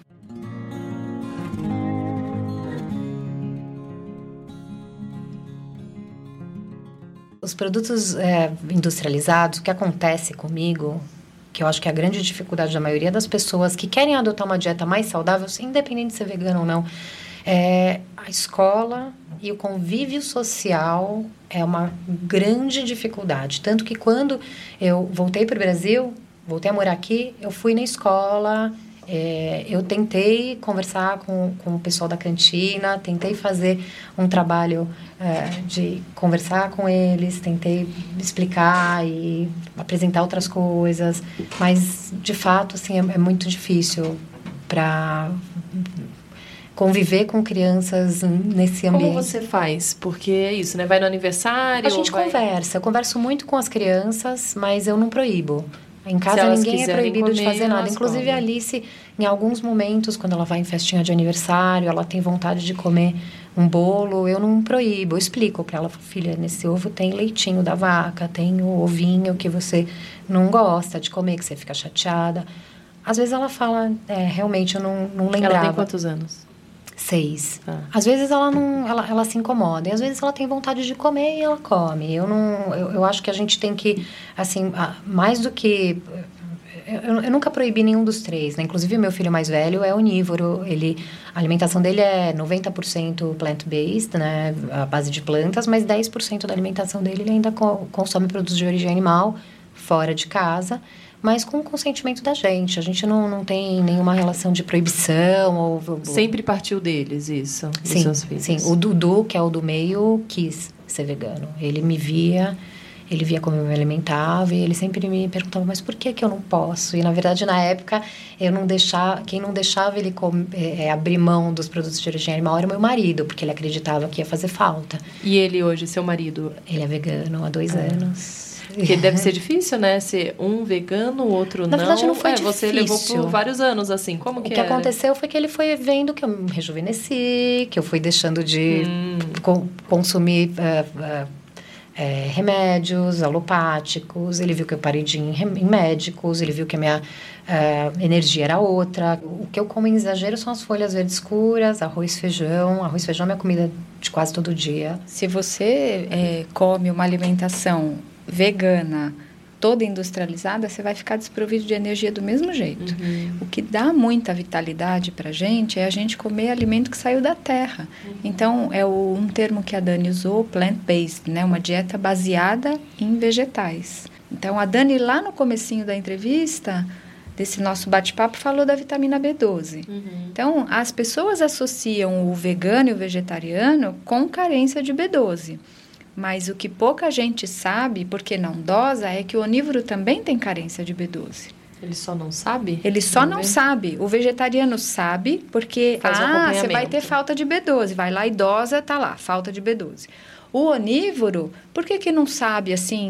Os produtos industrializados, o que acontece comigo, que eu acho que é a grande dificuldade da maioria das pessoas que querem adotar uma dieta mais saudável, independente de ser vegano ou não, a escola e o convívio social é uma grande dificuldade. Tanto que quando eu voltei para o Brasil, voltei a morar aqui, eu fui na escola, eu tentei conversar com o pessoal da cantina, tentei fazer um trabalho de conversar com eles, tentei explicar e apresentar outras coisas, mas, de fato, assim, é muito difícil para conviver com crianças nesse ambiente. Como você faz? Porque é isso, né? Vai no aniversário? A gente conversa. Eu converso muito com as crianças, mas eu não proíbo. Em casa ninguém é proibido de fazer nada. Inclusive a Alice, em alguns momentos, quando ela vai em festinha de aniversário, ela tem vontade de comer um bolo, eu não proíbo. Eu explico para ela, filha, nesse ovo tem leitinho da vaca, tem o ovinho que você não gosta de comer, que você fica chateada. Às vezes ela fala, realmente eu não lembrava. Ela tem quantos anos? 6. Às vezes ela se incomoda, e às vezes ela tem vontade de comer e ela come. Eu acho que a gente tem que, assim, mais do que... Eu nunca proibi nenhum dos 3, né? Inclusive, meu filho mais velho é onívoro. A alimentação dele é 90% plant-based, né? A base de plantas, mas 10% da alimentação dele ele ainda consome produtos de origem animal, fora de casa, mas com o consentimento da gente. A gente não tem nenhuma relação de proibição. Sempre partiu deles, isso? Sim, seus filhos. Sim. O Dudu, que é o do meio, quis ser vegano. Ele me via ele via como eu me alimentava e ele sempre me perguntava, mas por que eu não posso? E, na verdade, na época, quem não deixava ele abrir mão dos produtos de origem animal era o meu marido, porque ele acreditava que ia fazer falta. E ele hoje, seu marido? Ele é vegano há 2 anos. Porque deve ser difícil, né? Ser um vegano, o outro não. Na verdade, não foi difícil. Você levou por vários anos, assim. Como que era? O que aconteceu foi que ele foi vendo que eu me rejuvenesci, que eu fui deixando de consumir remédios alopáticos. Ele viu que eu parei de ir em médicos. Ele viu que a minha energia era outra. O que eu como em exagero são as folhas verdes escuras, arroz, feijão. Arroz e feijão é minha comida de quase todo dia. Se você come uma alimentação vegana, toda industrializada, você vai ficar desprovido de energia do mesmo jeito. O que dá muita vitalidade pra gente é a gente comer alimento que saiu da terra. Então, um termo que a Dani usou, plant-based, né? Uma dieta baseada em vegetais. Então, a Dani, lá no comecinho da entrevista, desse nosso bate-papo, falou da vitamina B12. Então, as pessoas associam o vegano e o vegetariano com carência de B12. Mas o que pouca gente sabe, porque não dosa, é que o onívoro também tem carência de B12. Ele só não sabe? Ele só não sabe. O vegetariano sabe, porque você vai ter falta de B12. Vai lá e dosa, tá lá, falta de B12. O onívoro, por que não sabe, assim,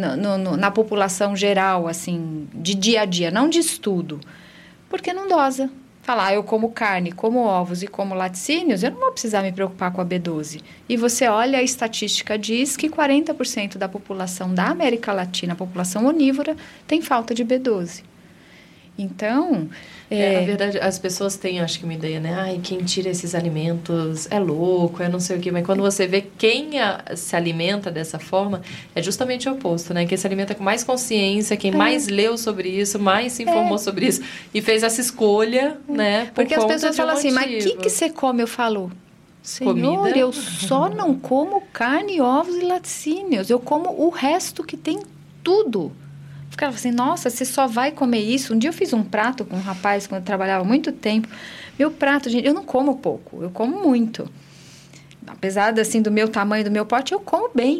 na população geral, assim, de dia a dia, não de estudo? Porque não dosa. Falar, eu como carne, como ovos e como laticínios, eu não vou precisar me preocupar com a B12. E você olha, a estatística diz que 40% da população da América Latina, a população onívora, tem falta de B12. Então... Na verdade, as pessoas têm, acho que uma ideia, né? Ai, quem tira esses alimentos é louco, é não sei o quê. Mas quando você vê quem se alimenta dessa forma, é justamente o oposto, né? Quem se alimenta com mais consciência, quem mais leu sobre isso, mais se informou sobre isso. E fez essa escolha, né? Porque as pessoas falam assim, mas o que você come? Eu falo, Senhor, comida? Eu só não como carne, ovos e laticínios. Eu como o resto que tem tudo. O cara fala assim, nossa, você só vai comer isso? Um dia eu fiz um prato com um rapaz, quando eu trabalhava há muito tempo. Meu prato, gente, eu não como pouco, eu como muito. Apesar, assim, do meu tamanho, do meu pote, eu como bem.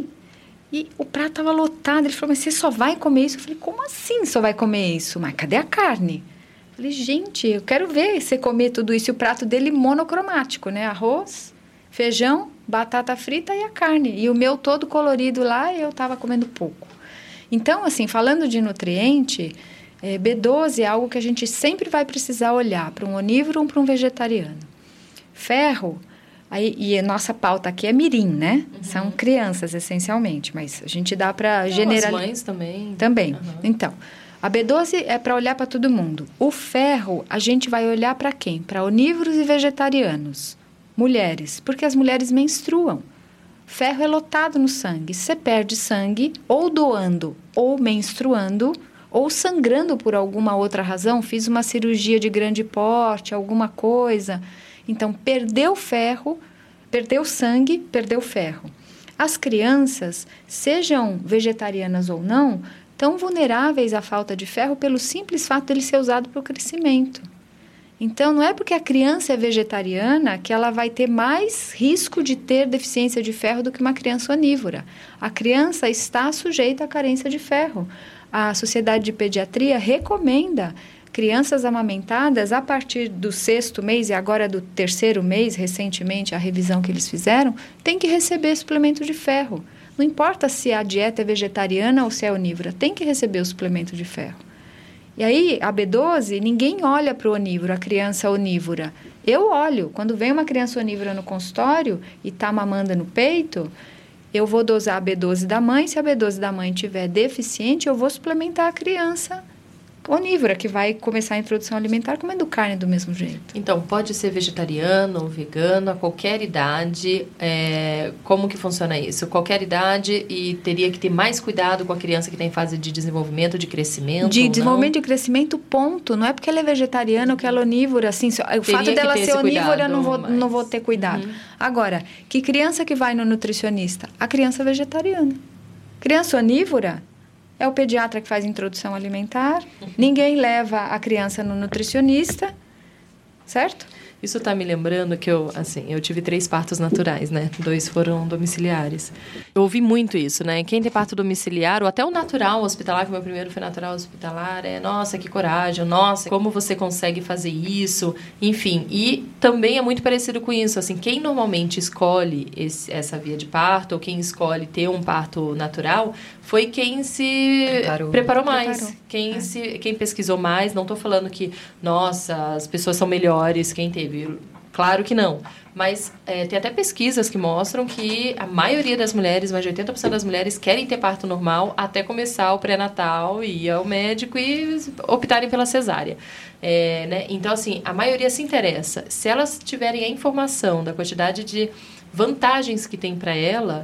E o prato estava lotado. Ele falou, mas você só vai comer isso? Eu falei, como assim só vai comer isso? Mas cadê a carne? Eu falei, gente, eu quero ver você comer tudo isso. E o prato dele monocromático, né? Arroz, feijão, batata frita e a carne. E o meu todo colorido lá, eu estava comendo pouco. Então, assim, falando de nutriente, B12 é algo que a gente sempre vai precisar olhar para um onívoro ou para um vegetariano. Ferro, e a nossa pauta aqui é mirim, né? São crianças, essencialmente, mas a gente dá para generalizar. As mães também. Também. Então, a B12 é para olhar para todo mundo. O ferro, a gente vai olhar para quem? Para onívoros e vegetarianos. Mulheres, porque as mulheres menstruam. Ferro é lotado no sangue. Você perde sangue ou doando, ou menstruando, ou sangrando por alguma outra razão. Fiz uma cirurgia de grande porte, alguma coisa. Então, perdeu ferro, perdeu sangue, perdeu ferro. As crianças, sejam vegetarianas ou não, estão vulneráveis à falta de ferro pelo simples fato de ele ser usado para o crescimento. Então, não é porque a criança é vegetariana que ela vai ter mais risco de ter deficiência de ferro do que uma criança onívora. A criança está sujeita à carência de ferro. A Sociedade de Pediatria recomenda crianças amamentadas a partir do 6º mês e agora do 3º mês, recentemente, a revisão que eles fizeram, tem que receber suplemento de ferro. Não importa se a dieta é vegetariana ou se é onívora, tem que receber o suplemento de ferro. E aí, a B12, ninguém olha para o onívoro, a criança onívora. Eu olho. Quando vem uma criança onívora no consultório e está mamando no peito, eu vou dosar a B12 da mãe. Se a B12 da mãe estiver deficiente, eu vou suplementar a criança onívora, que vai começar a introdução alimentar comendo carne do mesmo jeito. Então, pode ser vegetariano ou vegano a qualquer idade. Como que funciona isso? Qualquer idade e teria que ter mais cuidado com a criança que está em fase de desenvolvimento, de crescimento? De desenvolvimento e crescimento, ponto. Não é porque ela é vegetariana ou que ela é onívora. Assim, o fato dela ser onívora, eu não vou ter cuidado. Agora, que criança que vai no nutricionista? A criança vegetariana. Criança onívora... É o pediatra que faz introdução alimentar. Ninguém leva a criança no nutricionista, certo? Isso tá me lembrando que eu tive 3 partos naturais, né? 2 foram domiciliares. Eu ouvi muito isso, né? Quem tem parto domiciliar, ou até o natural hospitalar, que o meu primeiro foi natural hospitalar, nossa, que coragem, nossa, como você consegue fazer isso? Enfim, e também é muito parecido com isso, assim, quem normalmente escolhe essa via de parto, ou quem escolhe ter um parto natural, foi quem se preparou mais. Quem pesquisou mais, não estou falando que, nossa, as pessoas são melhores, quem teve. Claro que não. Mas tem até pesquisas que mostram que a maioria das mulheres, mais de 80% das mulheres, querem ter parto normal até começar o pré-natal e ir ao médico e optarem pela cesárea. Né? Então, assim, a maioria se interessa. Se elas tiverem a informação da quantidade de vantagens que tem para ela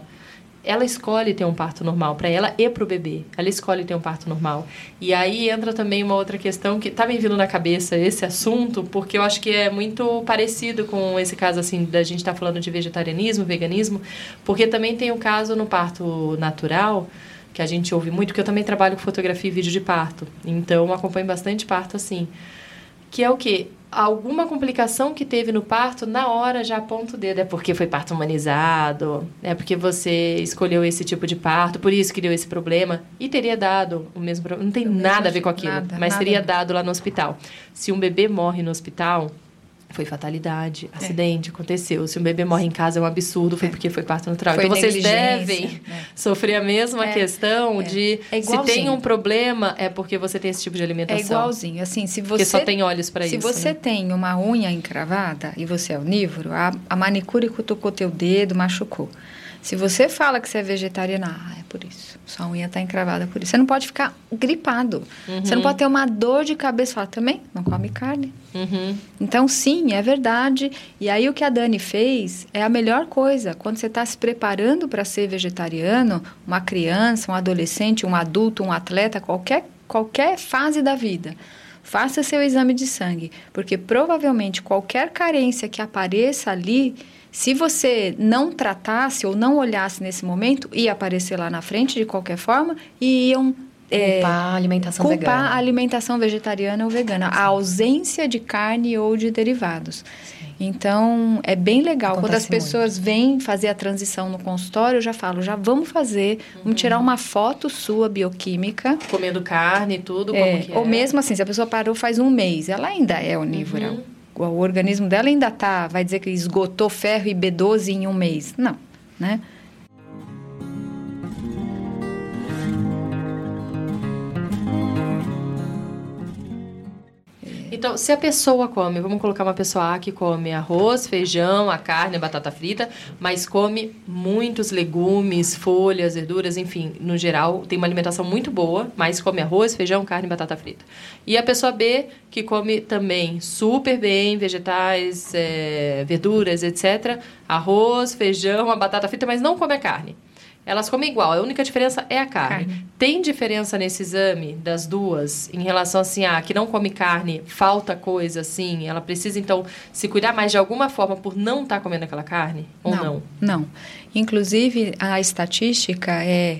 escolhe ter um parto normal, para ela e para o bebê. Ela escolhe ter um parto normal. E aí entra também uma outra questão que está me vindo na cabeça esse assunto, porque eu acho que é muito parecido com esse caso, assim, da gente estar falando de vegetarianismo, veganismo, porque também tem o caso no parto natural, que a gente ouve muito, porque eu também trabalho com fotografia e vídeo de parto. Então, eu acompanho bastante parto, assim. Que é o quê? Alguma complicação que teve no parto, na hora já aponta o dedo. É porque foi parto humanizado, é porque você escolheu esse tipo de parto, por isso que deu esse problema. E teria dado o mesmo problema. Não tem nada a ver com aquilo, mas teria dado lá no hospital. Se um bebê morre no hospital, foi fatalidade, acidente, aconteceu. Se um bebê morre em casa, é um absurdo, foi porque foi parto natural. Então, vocês devem sofrer a mesma questão de... se tem um problema, é porque você tem esse tipo de alimentação. É igualzinho. Assim, se você, porque só tem olhos para isso. Se você tem uma unha encravada e você é onívoro, a manicure cutucou teu dedo, machucou. Se você fala que você é vegetariana, é por isso. Sua unha está encravada por isso. Você não pode ficar gripado. Você não pode ter uma dor de cabeça e falar, também não come carne. Então, sim, é verdade. E aí, o que a Dani fez é a melhor coisa. Quando você está se preparando para ser vegetariano, uma criança, um adolescente, um adulto, um atleta, qualquer fase da vida, faça seu exame de sangue. Porque, provavelmente, qualquer carência que apareça ali... Se você não tratasse ou não olhasse nesse momento, ia aparecer lá na frente de qualquer forma e iam... culpar a alimentação vegana. Culpar a alimentação vegetariana ou vegana. A ausência de carne ou de derivados. Sim. Então, é bem legal. Quando as pessoas vêm fazer a transição no consultório, eu já falo, já vamos fazer, vamos tirar uma foto sua bioquímica. Comendo carne e tudo, como que é. Ou mesmo assim, se a pessoa parou faz um mês, ela ainda é onívora. O organismo dela ainda vai dizer que esgotou ferro e B12 em um mês. Não, né? Então, se a pessoa come, vamos colocar uma pessoa A que come arroz, feijão, a carne, a batata frita, mas come muitos legumes, folhas, verduras, enfim, no geral, tem uma alimentação muito boa, mas come arroz, feijão, carne e batata frita. E a pessoa B, que come também super bem, vegetais, verduras, etc., arroz, feijão, a batata frita, mas não come a carne. Elas comem igual, a única diferença é a carne. Tem diferença nesse exame das duas em relação assim, que não come carne, falta coisa assim, ela precisa então se cuidar mais de alguma forma por não estar comendo aquela carne? Ou não? Não. Inclusive, a estatística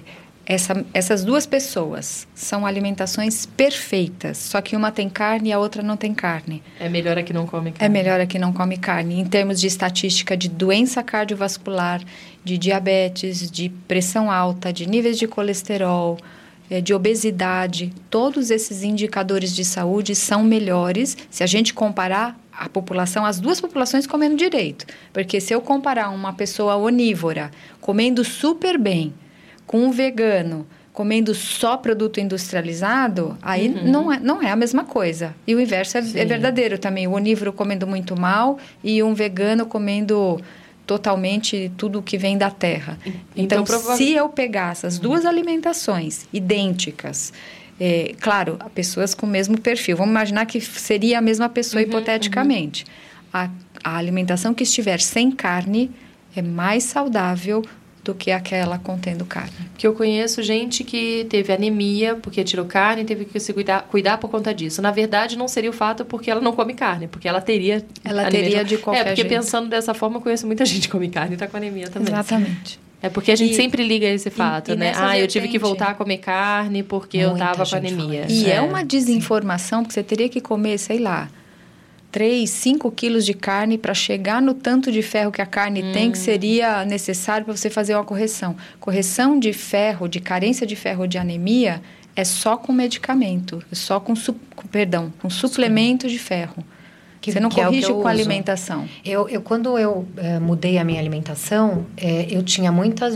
essas duas pessoas são alimentações perfeitas, só que uma tem carne e a outra não tem carne. É melhor a que não come carne. É melhor a que não come carne. Em termos de estatística de doença cardiovascular, de diabetes, de pressão alta, de níveis de colesterol, de obesidade, todos esses indicadores de saúde são melhores se a gente comparar a população, as duas populações comendo direito. Porque se eu comparar uma pessoa onívora comendo super bem com um vegano comendo só produto industrializado, aí não é a mesma coisa. E o inverso é verdadeiro também. O onívoro comendo muito mal e um vegano comendo totalmente tudo que vem da terra. Então se eu pegar essas duas alimentações idênticas, claro, pessoas com o mesmo perfil, vamos imaginar que seria a mesma pessoa hipoteticamente. A alimentação que estiver sem carne é mais saudável do que aquela contendo carne. Porque eu conheço gente que teve anemia porque tirou carne e teve que se cuidar por conta disso. Na verdade, não seria o fato porque ela não come carne, porque ela teria... Ela teria de qualquer jeito. Porque pensando dessa forma, eu conheço muita gente que come carne e está com anemia também. Exatamente. É porque a gente sempre liga esse fato, né? Eu tive que voltar a comer carne porque eu estava com anemia. E é uma desinformação, porque você teria que comer, sei lá, 3, 5 quilos de carne para chegar no tanto de ferro que a carne tem, que seria necessário para você fazer uma correção. Correção de ferro, de carência de ferro, de anemia, é só com medicamento, é só com suplemento de ferro. Você não corrige com alimentação. Quando eu mudei a minha alimentação, eu tinha muitas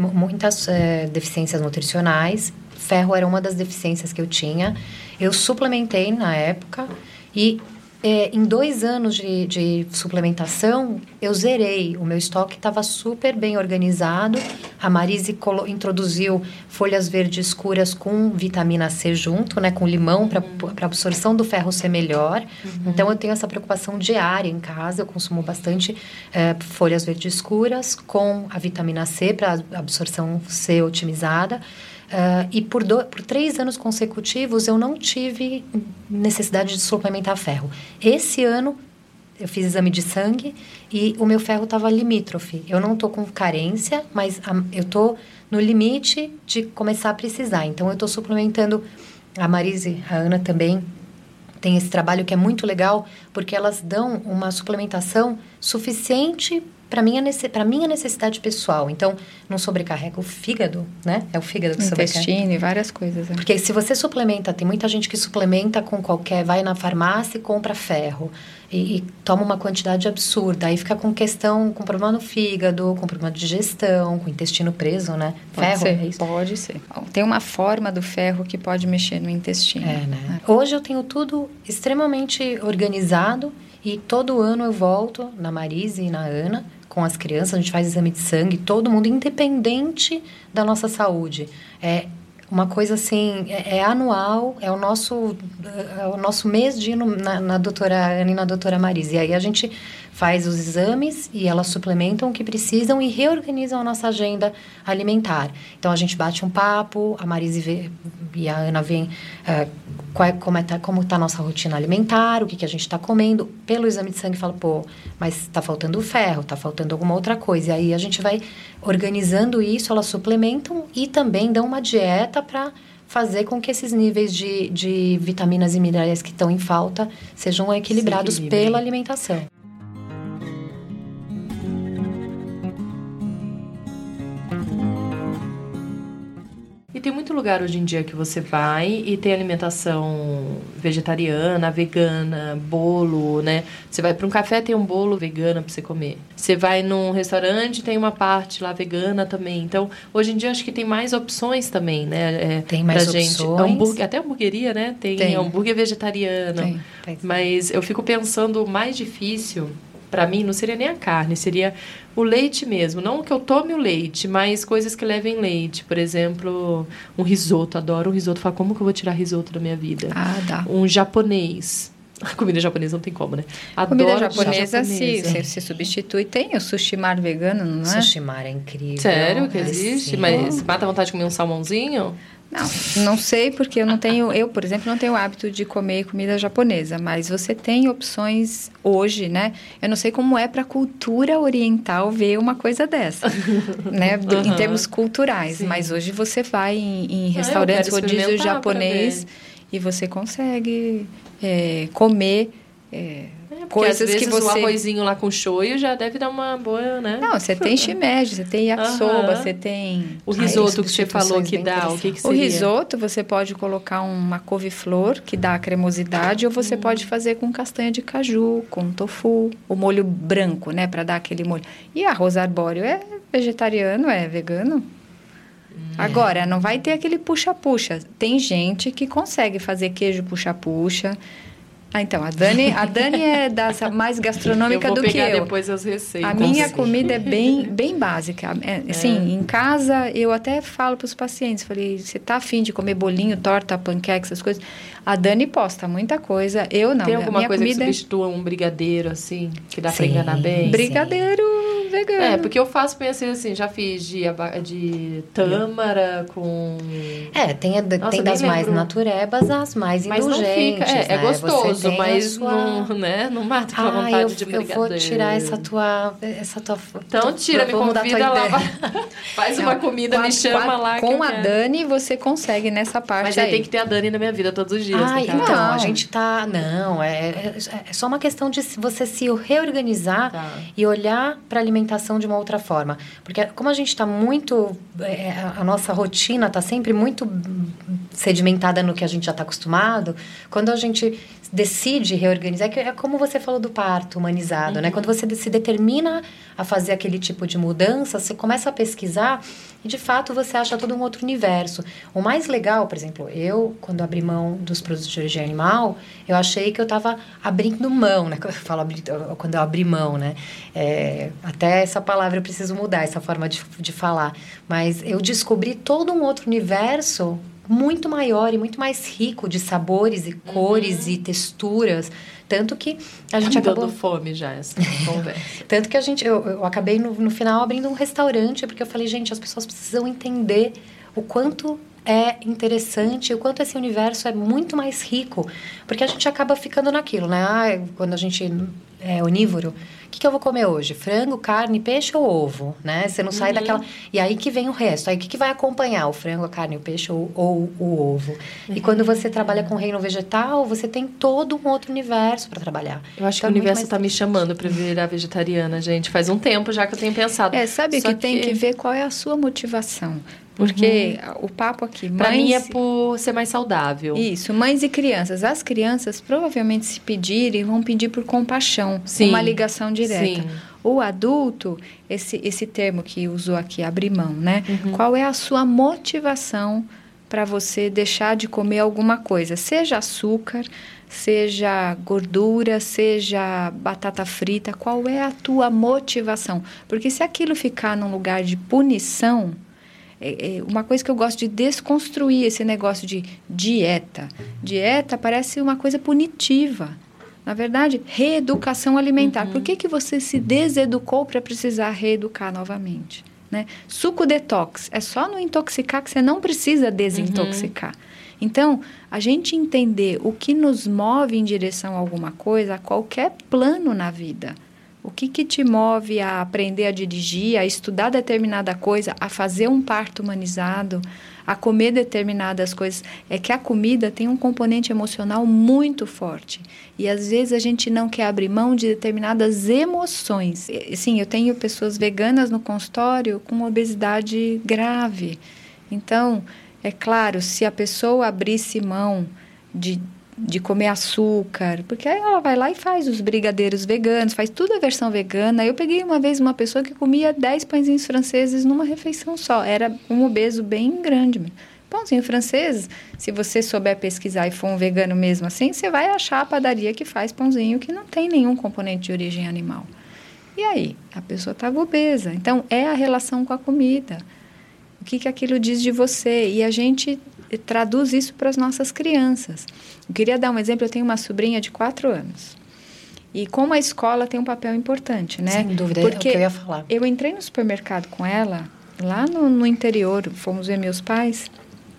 deficiências nutricionais. Ferro era uma das deficiências que eu tinha. Eu suplementei na época e em 2 anos de suplementação, eu zerei. O meu estoque estava super bem organizado. A Marise introduziu folhas verdes escuras com vitamina C junto, né, com limão, para a absorção do ferro ser melhor. Então, eu tenho essa preocupação diária em casa. Eu consumo bastante folhas verdes escuras com a vitamina C para a absorção ser otimizada. E por 3 anos consecutivos eu não tive necessidade de suplementar ferro. Esse ano eu fiz exame de sangue e o meu ferro estava limítrofe. Eu não estou com carência, mas eu estou no limite de começar a precisar. Então eu estou suplementando. A Marise, a Ana também tem esse trabalho que é muito legal, porque elas dão uma suplementação suficiente para minha necessidade pessoal. Então, não sobrecarrega o fígado, né? É o fígado que sobrecarrega. Intestino e várias coisas. Porque se você suplementa, tem muita gente que suplementa com vai na farmácia e compra ferro. E toma uma quantidade absurda. Aí fica com problema no fígado, com problema de digestão, com o intestino preso, né? Pode ser, pode ser. Tem uma forma do ferro que pode mexer no intestino. Né? Hoje eu tenho tudo extremamente organizado e todo ano eu volto na Marise e na Ana com as crianças, a gente faz exame de sangue, todo mundo, independente da nossa saúde. É uma coisa assim, é anual, é o nosso mês de ir na doutora Ana e na doutora Marise. E aí a gente faz os exames e elas suplementam o que precisam e reorganizam a nossa agenda alimentar. Então, a gente bate um papo, a Marise vê, e a Ana vem como está a nossa rotina alimentar, o que a gente está comendo. Pelo exame de sangue, fala, mas está faltando ferro, está faltando alguma outra coisa. E aí a gente vai organizando isso, elas suplementam e também dão uma dieta para fazer com que esses níveis de vitaminas e minerais que estão em falta sejam equilibrados pela alimentação. E tem muito lugar hoje em dia que você vai e tem alimentação vegetariana, vegana, bolo, né? Você vai para um café, tem um bolo vegano para você comer. Você vai num restaurante, tem uma parte lá vegana também. Então, hoje em dia, acho que tem mais opções também, né? Tem mais opções. Até hambúrgueria, né? Tem hambúrguer vegetariano. Tem. Mas eu fico pensando, o mais difícil para mim não seria nem a carne, seria o leite mesmo. Não que eu tome o leite, mas coisas que levem leite. Por exemplo, um risoto. Adoro um risoto. Falo, como que eu vou tirar risoto da minha vida? Dá. Um japonês. A comida japonesa não tem como, né? Adoro comida japonesa, se substitui. Tem o sushi mar vegano, não é? Sushi mar é incrível. Sério que existe? Sim. Mas mata a vontade de comer um salmãozinho? Não sei, porque eu, por exemplo, não tenho o hábito de comer comida japonesa, mas você tem opções hoje, né? Eu não sei como é para a cultura oriental ver uma coisa dessa, né? Em termos culturais, mas hoje você vai em restaurantes rodízio japonês e você consegue comer coisas às vezes que você... o arrozinho lá com shoyu já deve dar uma boa, né? Não, você tem shimeji, você tem yakisoba, você tem... O risoto que você falou que dá, o que seria? O risoto, você pode colocar uma couve-flor, que dá a cremosidade, ou você pode fazer com castanha de caju, com tofu, o molho branco, né, para dar aquele molho. E arroz arbóreo é vegetariano, é vegano. Agora, não vai ter aquele puxa-puxa. Tem gente que consegue fazer queijo puxa-puxa. Então, a Dani é mais gastronômica do que eu. Eu vou pegar depois as receitas. A minha comida é bem básica. Assim, em casa, eu até falo para os pacientes, falei, você tá afim de comer bolinho, torta, panqueca, essas coisas? A Dani posta muita coisa, eu não. Tem alguma coisa que substitua um brigadeiro, assim, que dá para enganar bem? Brigadeiro vegano. Porque eu faço, pensei assim, já fiz de tâmara com... tem das mais naturebas às mais indulgentes. Não fica, é gostoso, mas não mata com a vontade de brigadeiro. Eu vou tirar essa tua... Então tira, me convida lá, faz uma comida, me chama lá. Com a Dani, você consegue nessa parte. Mas aí tem que ter a Dani na minha vida todos os dias. Então, a gente tá... Não, é só uma questão de você se reorganizar e olhar para a alimentação de uma outra forma. Porque como a gente está muito... a nossa rotina está sempre muito sedimentada no que a gente já está acostumado. Quando a gente decide reorganizar, que é como você falou do parto humanizado, né? Quando você se determina a fazer aquele tipo de mudança, você começa a pesquisar e, de fato, você acha todo um outro universo. O mais legal, por exemplo, quando abri mão dos produtos de origem animal, eu achei que eu estava abrindo mão, né? Quando eu abri mão, né? Até essa palavra eu preciso mudar, essa forma de falar. Mas eu descobri todo um outro universo muito maior e muito mais rico de sabores e cores e texturas. Tanto que a gente acabou... dando fome já essa conversa. Tanto que eu acabei no final abrindo um restaurante, porque eu falei, gente, as pessoas precisam entender o quanto é interessante, o quanto esse universo é muito mais rico. Porque a gente acaba ficando naquilo, né? Quando a gente é onívoro, o que eu vou comer hoje? Frango, carne, peixe ou ovo, né? Você não sai daquela... E aí que vem o resto. Aí o que vai acompanhar? O frango, a carne, o peixe ou o ovo? E quando você trabalha com reino vegetal, você tem todo um outro universo para trabalhar. Eu acho que o universo está me chamando para virar vegetariana, gente. Faz um tempo já que eu tenho pensado. Sabe que tem que ver qual é a sua motivação. Porque o papo aqui... Para mim é por ser mais saudável. Isso, mães e crianças. As crianças provavelmente se pedirem, vão pedir por compaixão. Sim. Uma ligação direta. Sim. O adulto, esse termo que usou aqui, abrir mão, né? Qual é a sua motivação para você deixar de comer alguma coisa? Seja açúcar, seja gordura, seja batata frita. Qual é a tua motivação? Porque se aquilo ficar num lugar de punição... uma coisa que eu gosto de desconstruir, esse negócio de dieta. Dieta parece uma coisa punitiva. Na verdade, reeducação alimentar. Por que você se deseducou para precisar reeducar novamente? Né? Suco detox. É só não intoxicar que você não precisa desintoxicar. Então, a gente entender o que nos move em direção a alguma coisa, a qualquer plano na vida. O que te move a aprender a dirigir, a estudar determinada coisa, a fazer um parto humanizado, a comer determinadas coisas? É que a comida tem um componente emocional muito forte. E, às vezes, a gente não quer abrir mão de determinadas emoções. Sim, eu tenho pessoas veganas no consultório com obesidade grave. Então, é claro, se a pessoa abrisse mão de comer açúcar, porque aí ela vai lá e faz os brigadeiros veganos, faz tudo a versão vegana. Eu peguei uma vez uma pessoa que comia 10 pãezinhos franceses numa refeição só. Era um obeso bem grande. Pãozinho francês, se você souber pesquisar e for um vegano mesmo assim, você vai achar a padaria que faz pãozinho que não tem nenhum componente de origem animal. E aí? A pessoa estava obesa. Então, é a relação com a comida. O que aquilo diz de você? E a gente traduz isso para as nossas crianças. Eu queria dar um exemplo. Eu tenho uma sobrinha de 4 anos. E como a escola tem um papel importante, né? Sem dúvida, porque é o que eu ia falar. Eu entrei no supermercado com ela, lá no interior, fomos ver meus pais.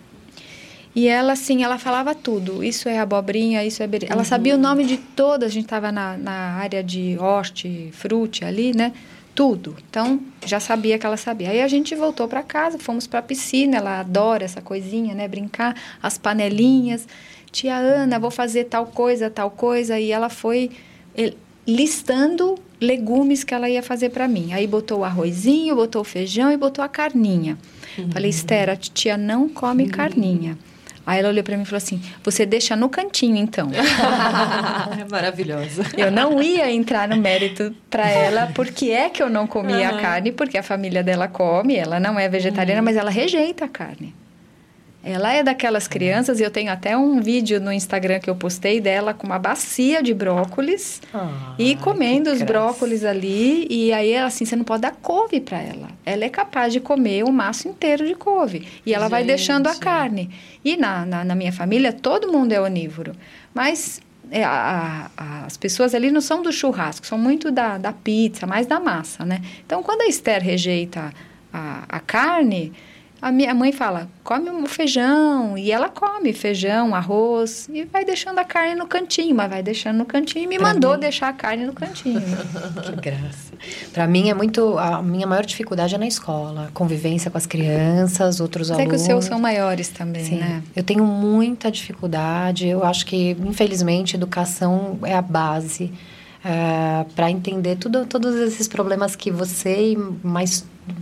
E ela, assim, ela falava tudo. Isso é abobrinha, isso é berinjela. Ela sabia o nome de todas. A gente estava na área de horti, frute ali, né? Tudo. Então, já sabia que ela sabia. Aí a gente voltou para casa, fomos para a piscina. Ela adora essa coisinha, né? Brincar. As panelinhas. Tia Ana, vou fazer tal coisa. E ela foi listando legumes que ela ia fazer para mim. Aí botou o arrozinho, botou o feijão e botou a carninha. Falei, Esther, a titia não come carninha. Aí ela olhou para mim e falou assim, você deixa no cantinho, então. Maravilhosa. Eu não ia entrar no mérito para ela, porque é que eu não comia a carne, porque a família dela come, ela não é vegetariana, mas ela rejeita a carne. Ela é daquelas crianças, e eu tenho até um vídeo no Instagram que eu postei dela com uma bacia de brócolis e comendo os brócolis ali. E aí, ela, assim, você não pode dar couve para ela. Ela é capaz de comer o maço inteiro de couve. E ela vai deixando a carne. E na minha família, todo mundo é onívoro. Mas as pessoas ali não são do churrasco, são muito da pizza, mais da massa, né? Então, quando a Esther rejeita a carne, a minha mãe fala, come o feijão, e ela come feijão, arroz, e vai deixando a carne no cantinho, mas vai deixando no cantinho, e me mandou deixar a carne no cantinho. Que graça. Para mim a minha maior dificuldade é na escola, convivência com as crianças, outros alunos. É que os seus são maiores também, sim, né? Eu tenho muita dificuldade, eu acho que, infelizmente, educação é a base para entender todos esses problemas que você e mais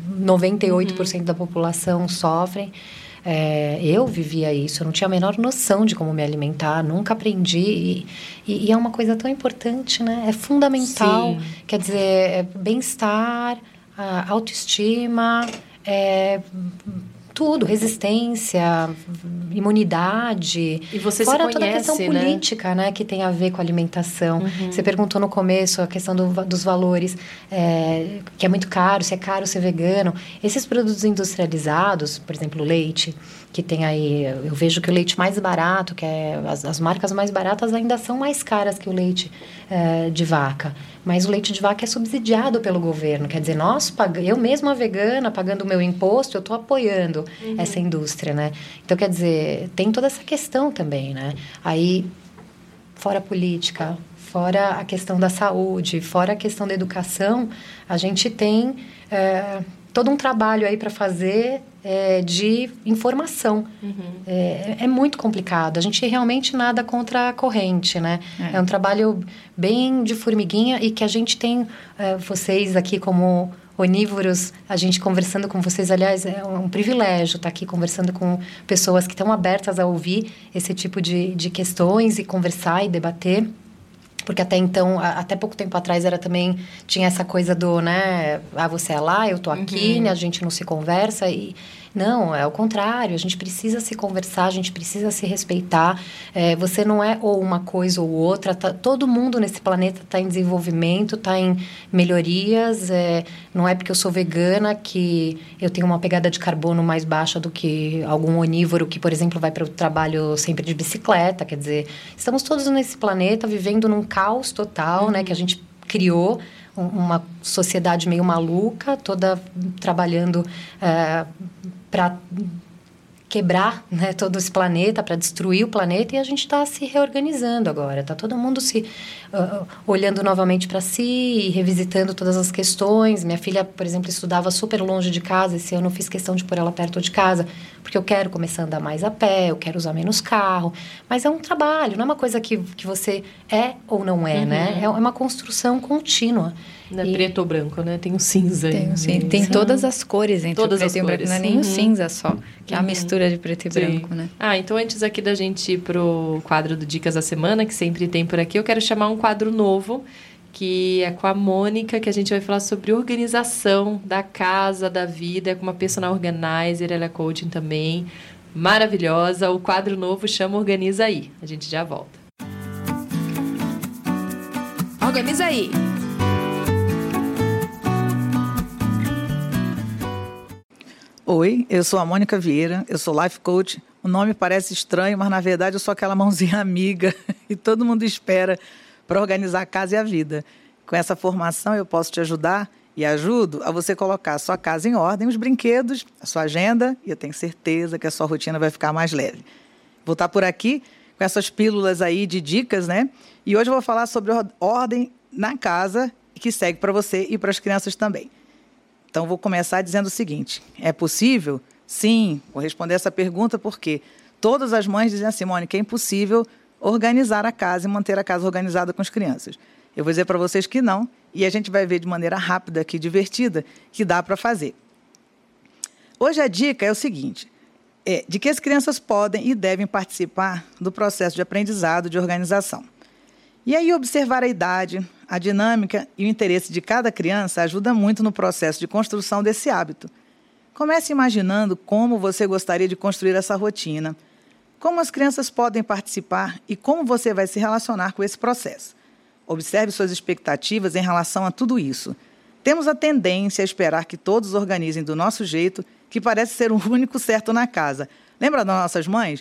98% da população sofrem. Eu vivia isso, eu não tinha a menor noção de como me alimentar, nunca aprendi. E é uma coisa tão importante, né? É fundamental. Sim. Quer dizer, bem-estar, autoestima, tudo, resistência, imunidade. E você fora se conhece, toda a questão política, né, que tem a ver com a alimentação. Você perguntou no começo a questão dos valores, que é muito caro, se é caro ser vegano. Esses produtos industrializados, por exemplo, o leite, que tem aí, eu vejo que o leite mais barato, que as marcas mais baratas ainda são mais caras que o leite de vaca. Mas o leite de vaca é subsidiado pelo governo. Quer dizer, eu mesma vegana, pagando o meu imposto, eu estou apoiando essa indústria, né? Então, quer dizer, tem toda essa questão também, né? Aí, fora a política, fora a questão da saúde, fora a questão da educação, a gente tem todo um trabalho aí para fazer de informação. É muito complicado. A gente realmente nada contra a corrente, né? É um trabalho bem de formiguinha e que a gente tem, vocês aqui como onívoros, a gente conversando com vocês, aliás, é um privilégio estar aqui conversando com pessoas que estão abertas a ouvir esse tipo de questões e conversar e debater. Porque até então, até pouco tempo atrás, tinha essa coisa do, né? Você é lá, eu tô aqui, né, a gente não se conversa. Não, é o contrário. A gente precisa se conversar, a gente precisa se respeitar. Você não é ou uma coisa ou outra. Todo mundo nesse planeta está em desenvolvimento, está em melhorias. Não é porque eu sou vegana que eu tenho uma pegada de carbono mais baixa do que algum onívoro que, por exemplo, vai para o trabalho sempre de bicicleta. Quer dizer, estamos todos nesse planeta vivendo num caos total, né? Que a gente criou uma sociedade meio maluca, toda trabalhando para quebrar, né, todo esse planeta, para destruir o planeta, e a gente está se reorganizando agora. Está todo mundo se olhando novamente para si e revisitando todas as questões. Minha filha, por exemplo, estudava super longe de casa. Esse ano eu fiz questão de pôr ela perto de casa, porque eu quero começar a andar mais a pé, eu quero usar menos carro. Mas é um trabalho, não é uma coisa que você é ou não é, né? É uma construção contínua. Não é preto ou branco, né? Tem o cinza. Tem todas as cores entre todas o preto e o branco. Não é nem o cinza só, que é a mistura de preto e branco, né? Então antes aqui da gente ir pro quadro do Dicas da Semana, que sempre tem por aqui, eu quero chamar um quadro novo, que é com a Mônica, que a gente vai falar sobre organização da casa, da vida, com uma personal organizer, ela é coaching também, maravilhosa. O quadro novo chama Organiza Aí. A gente já volta. Organiza Aí! Oi, eu sou a Mônica Vieira, eu sou Life Coach. O nome parece estranho, mas na verdade eu sou aquela mãozinha amiga e todo mundo espera para organizar a casa e a vida. Com essa formação eu posso te ajudar e ajudo a você colocar a sua casa em ordem, os brinquedos, a sua agenda, e eu tenho certeza que a sua rotina vai ficar mais leve. Vou estar por aqui com essas pílulas aí de dicas, né? E hoje eu vou falar sobre ordem na casa, que segue para você e para as crianças também. Então, vou começar dizendo o seguinte: é possível? Sim, vou responder essa pergunta porque todas as mães dizem assim, Mônica, é impossível organizar a casa e manter a casa organizada com as crianças. Eu vou dizer para vocês que não, e a gente vai ver de maneira rápida e divertida que dá para fazer. Hoje a dica é o seguinte, de que as crianças podem e devem participar do processo de aprendizado de organização. E aí observar a idade, a dinâmica e o interesse de cada criança ajuda muito no processo de construção desse hábito. Comece imaginando como você gostaria de construir essa rotina, como as crianças podem participar e como você vai se relacionar com esse processo. Observe suas expectativas em relação a tudo isso. Temos a tendência a esperar que todos organizem do nosso jeito, que parece ser o único certo na casa. Lembra das nossas mães?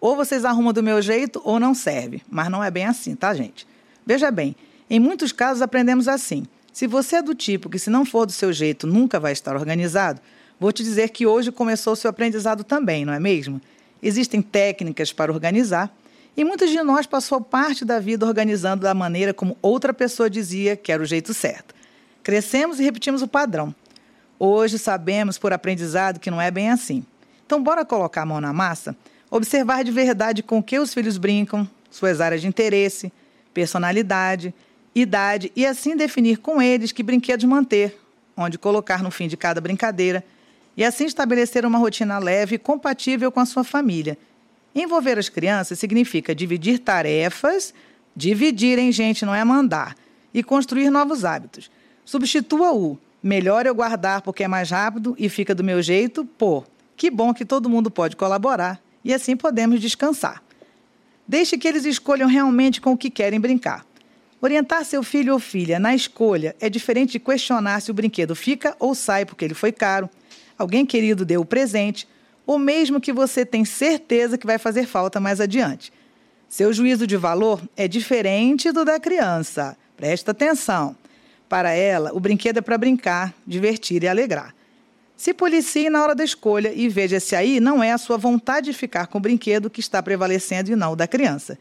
Ou vocês arrumam do meu jeito ou não serve. Mas não é bem assim, tá, gente? Veja bem, em muitos casos aprendemos assim. Se você é do tipo que, se não for do seu jeito, nunca vai estar organizado, vou te dizer que hoje começou o seu aprendizado também, não é mesmo? Existem técnicas para organizar e muitos de nós passou parte da vida organizando da maneira como outra pessoa dizia que era o jeito certo. Crescemos e repetimos o padrão. Hoje sabemos por aprendizado que não é bem assim. Então, bora colocar a mão na massa, observar de verdade com o que os filhos brincam, suas áreas de interesse, personalidade, idade e assim definir com eles que brinquedos manter, onde colocar no fim de cada brincadeira e assim estabelecer uma rotina leve e compatível com a sua família. Envolver as crianças significa dividir tarefas, dividir, hein, gente, não é mandar, e construir novos hábitos. Substitua o melhor eu guardar porque é mais rápido e fica do meu jeito por que bom que todo mundo pode colaborar e assim podemos descansar. Deixe que eles escolham realmente com o que querem brincar. Orientar seu filho ou filha na escolha é diferente de questionar se o brinquedo fica ou sai porque ele foi caro, alguém querido deu o presente, ou mesmo que você tem certeza que vai fazer falta mais adiante. Seu juízo de valor é diferente do da criança. Presta atenção. Para ela, o brinquedo é para brincar, divertir e alegrar. Se policie na hora da escolha e veja se aí não é a sua vontade de ficar com o brinquedo que está prevalecendo e não o da criança.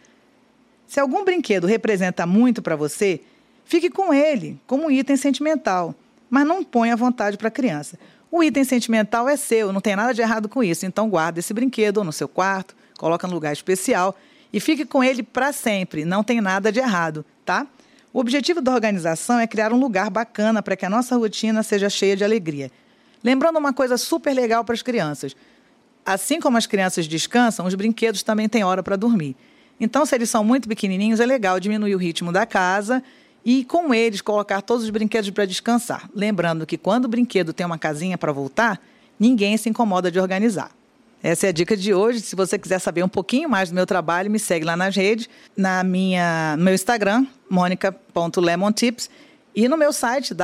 Se algum brinquedo representa muito para você, fique com ele como um item sentimental, mas não ponha à vontade para a criança. O item sentimental é seu, não tem nada de errado com isso, então guarda esse brinquedo no seu quarto, coloca no lugar especial e fique com ele para sempre, não tem nada de errado, tá? O objetivo da organização é criar um lugar bacana para que a nossa rotina seja cheia de alegria. Lembrando uma coisa super legal para as crianças, assim como as crianças descansam, os brinquedos também têm hora para dormir. Então, se eles são muito pequenininhos, é legal diminuir o ritmo da casa e, com eles, colocar todos os brinquedos para descansar. Lembrando que, quando o brinquedo tem uma casinha para voltar, ninguém se incomoda de organizar. Essa é a dica de hoje. Se você quiser saber um pouquinho mais do meu trabalho, me segue lá nas redes, no meu Instagram, monica.lemontips, e no meu site,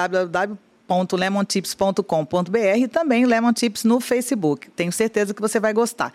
www.lemontips.com.br, e também Lemon Tips no Facebook. Tenho certeza que você vai gostar.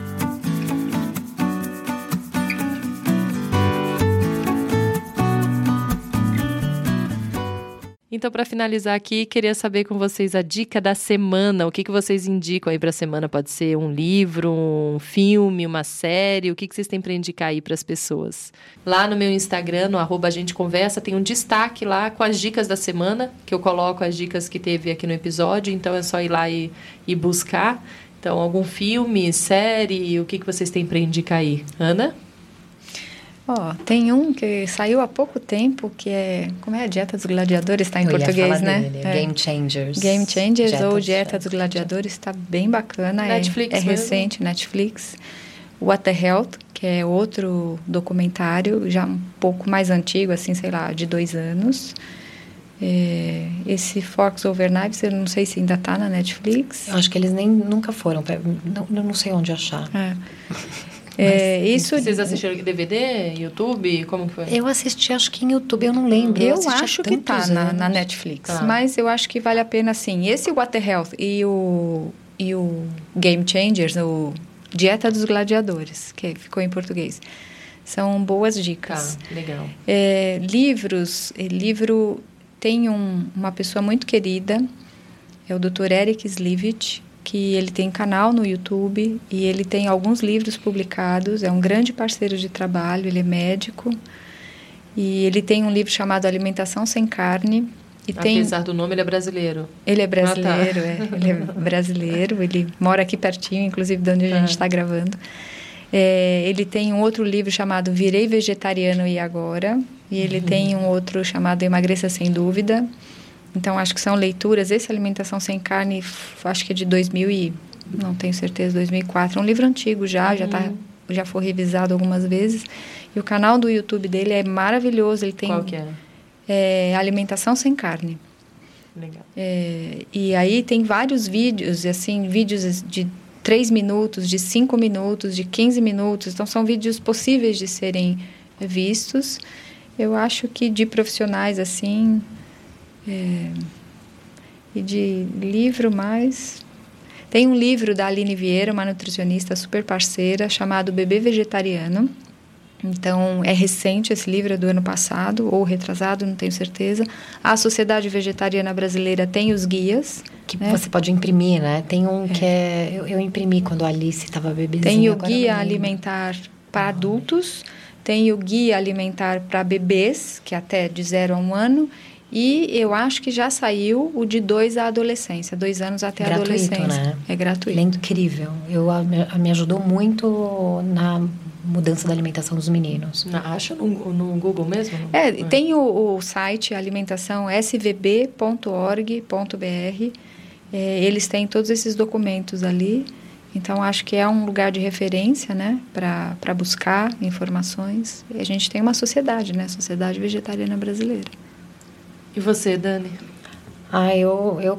Então, para finalizar aqui, queria saber com vocês a dica da semana. O que vocês indicam aí para a semana? Pode ser um livro, um filme, uma série? O que vocês têm para indicar aí para as pessoas? Lá no meu Instagram, no @agenteconversa, tem um destaque lá com as dicas da semana, que eu coloco as dicas que teve aqui no episódio, então é só ir lá e buscar. Então, algum filme, série, o que vocês têm para indicar aí? Ana? Tem um que saiu há pouco tempo, que é... Como é? A Dieta dos Gladiadores, está em português, né? Game Changers. Game Changers ou Dieta dos Gladiadores, está bem bacana. Netflix é recente, Netflix. What the Health, que é outro documentário, já um pouco mais antigo, assim, sei lá, de 2 anos. Esse Forks Over Knives, eu não sei se ainda está na Netflix. Eu acho que eles nunca foram, não sei onde achar. Isso. Vocês assistiram DVD, YouTube? Como que foi? Eu assisti, acho que em YouTube, eu não lembro. Eu acho que tá na Netflix, mas eu acho que vale a pena, sim. Esse What the Health e o Game Changers, o Dieta dos Gladiadores, que ficou em português, são boas dicas. Legal. Livro tem uma pessoa muito querida, é o Dr. Eric Slivich, que ele tem canal no YouTube e ele tem alguns livros publicados, é um grande parceiro de trabalho, ele é médico e ele tem um livro chamado Alimentação Sem Carne. Apesar do nome, ele é brasileiro. Ele é brasileiro, ele é brasileiro, ele mora aqui pertinho, inclusive de onde a gente está gravando. Ele tem um outro livro chamado Virei Vegetariano e Agora, e ele tem um outro chamado Emagreça Sem Dúvida. Então, acho que são leituras. Esse Alimentação Sem Carne, acho que é de 2000 não tenho certeza, 2004. É um livro antigo já foi revisado algumas vezes. E o canal do YouTube dele é maravilhoso. Ele tem, qual que é? Alimentação Sem Carne. Legal. E aí tem vários vídeos, assim, vídeos de 3 minutos, de 5 minutos, de 15 minutos. Então, são vídeos possíveis de serem vistos. Eu acho que de profissionais, assim... e de livro mais... Tem um livro da Aline Vieira, uma nutricionista super parceira, chamado Bebê Vegetariano. Então, é recente, esse livro é do ano passado, ou retrasado, não tenho certeza. A Sociedade Vegetariana Brasileira tem os guias. Que você pode imprimir, né? Tem um que eu imprimi quando a Alice estava bebezinha. Tem o guia alimentar para adultos, tem o guia alimentar para bebês, que é até de 0 a 1 ano, e eu acho que já saiu o de 2 à adolescência, 2 anos até a adolescência. Né? É gratuito. Ele é incrível. Me ajudou muito na mudança da alimentação dos meninos. Acha no Google mesmo? Tem o site alimentação svb.org.br. Eles têm todos esses documentos ali. Então, acho que é um lugar de referência, né, para buscar informações. E a gente tem uma sociedade, né, Sociedade Vegetariana Brasileira. E você, Dani? Eu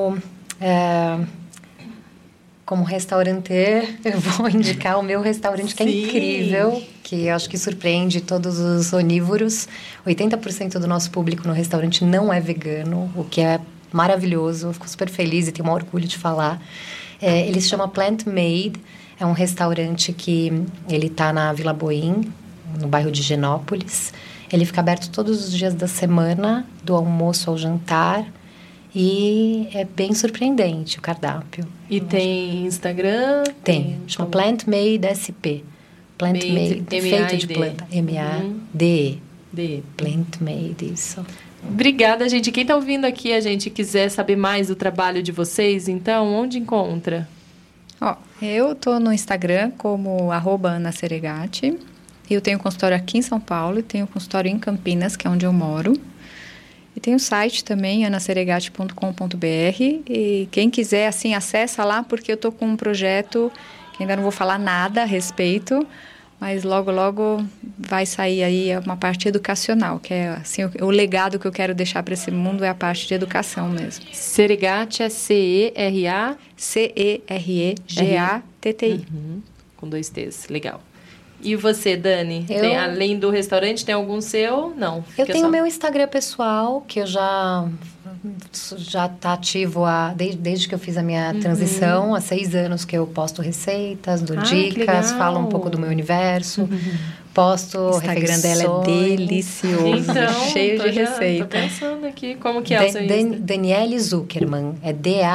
como restaurante, eu vou indicar o meu restaurante, que é incrível, que eu acho que surpreende todos os onívoros. 80% do nosso público no restaurante não é vegano, o que é maravilhoso. Eu fico super feliz e tenho um orgulho de falar. Ele se chama Plant Made. É um restaurante que ele está na Vila Boim, no bairro de Genópolis. Ele fica aberto todos os dias da semana, do almoço ao jantar. E é bem surpreendente o cardápio. E tem Instagram? Tem. Chama Plant Made SP. Plant Made, feito de planta. M-A-D-E. Plant Made, isso. Obrigada, gente. Quem está ouvindo aqui, a gente quiser saber mais do trabalho de vocês, então, onde encontra? Eu estou no Instagram como @AnaSeregati. Eu tenho consultório aqui em São Paulo e tenho consultório em Campinas, que é onde eu moro. E tem o site também, anaseregati.com.br. E quem quiser, assim, acessa lá, porque eu estou com um projeto que ainda não vou falar nada a respeito, mas logo, logo vai sair aí uma parte educacional, que é, assim, o legado que eu quero deixar para esse mundo é a parte de educação mesmo. Seregati é C-E-R-A? C-E-R-E-G-A-T-T-I. Com 2 T's, legal. E você, Dani? Além do restaurante, tem algum seu? Não. Eu tenho o meu Instagram pessoal, que eu já está ativo desde que eu fiz a minha transição. Há 6 anos que eu posto receitas, dou dicas, falo um pouco do meu universo. Posto o Instagram dela é delicioso, então, cheio de receita. Tô pensando aqui, como que é o seu Instagram? Daniele Zuckerman, é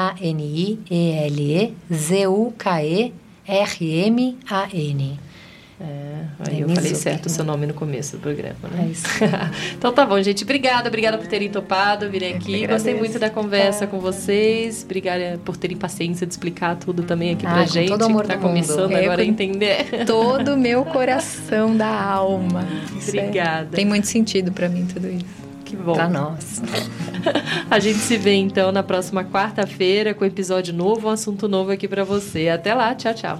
DANIELE-ZUKERMAN. Eu falei certo o seu nome no começo do programa, né? É isso. Então tá bom, gente. Obrigada por terem topado, virem aqui. Gostei muito da conversa com vocês. Obrigada por terem paciência de explicar tudo também aqui pra gente. Todo amor que tá começando agora a entender. Todo o meu coração da alma. Obrigada. Tem muito sentido pra mim tudo isso. Que bom. Pra nós. A gente se vê então na próxima quarta-feira com episódio novo, um assunto novo aqui pra você. Até lá, tchau, tchau.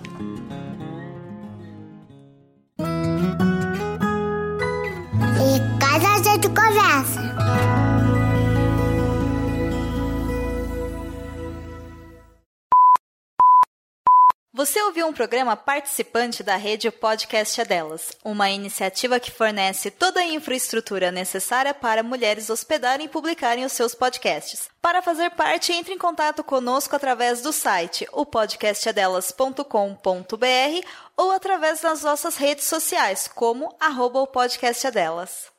A gente conversa. Você ouviu um programa participante da rede Podcast é Delas, uma iniciativa que fornece toda a infraestrutura necessária para mulheres hospedarem e publicarem os seus podcasts. Para fazer parte, entre em contato conosco através do site opodcastadelas.com.br ou através das nossas redes sociais, como @opodcastadelas.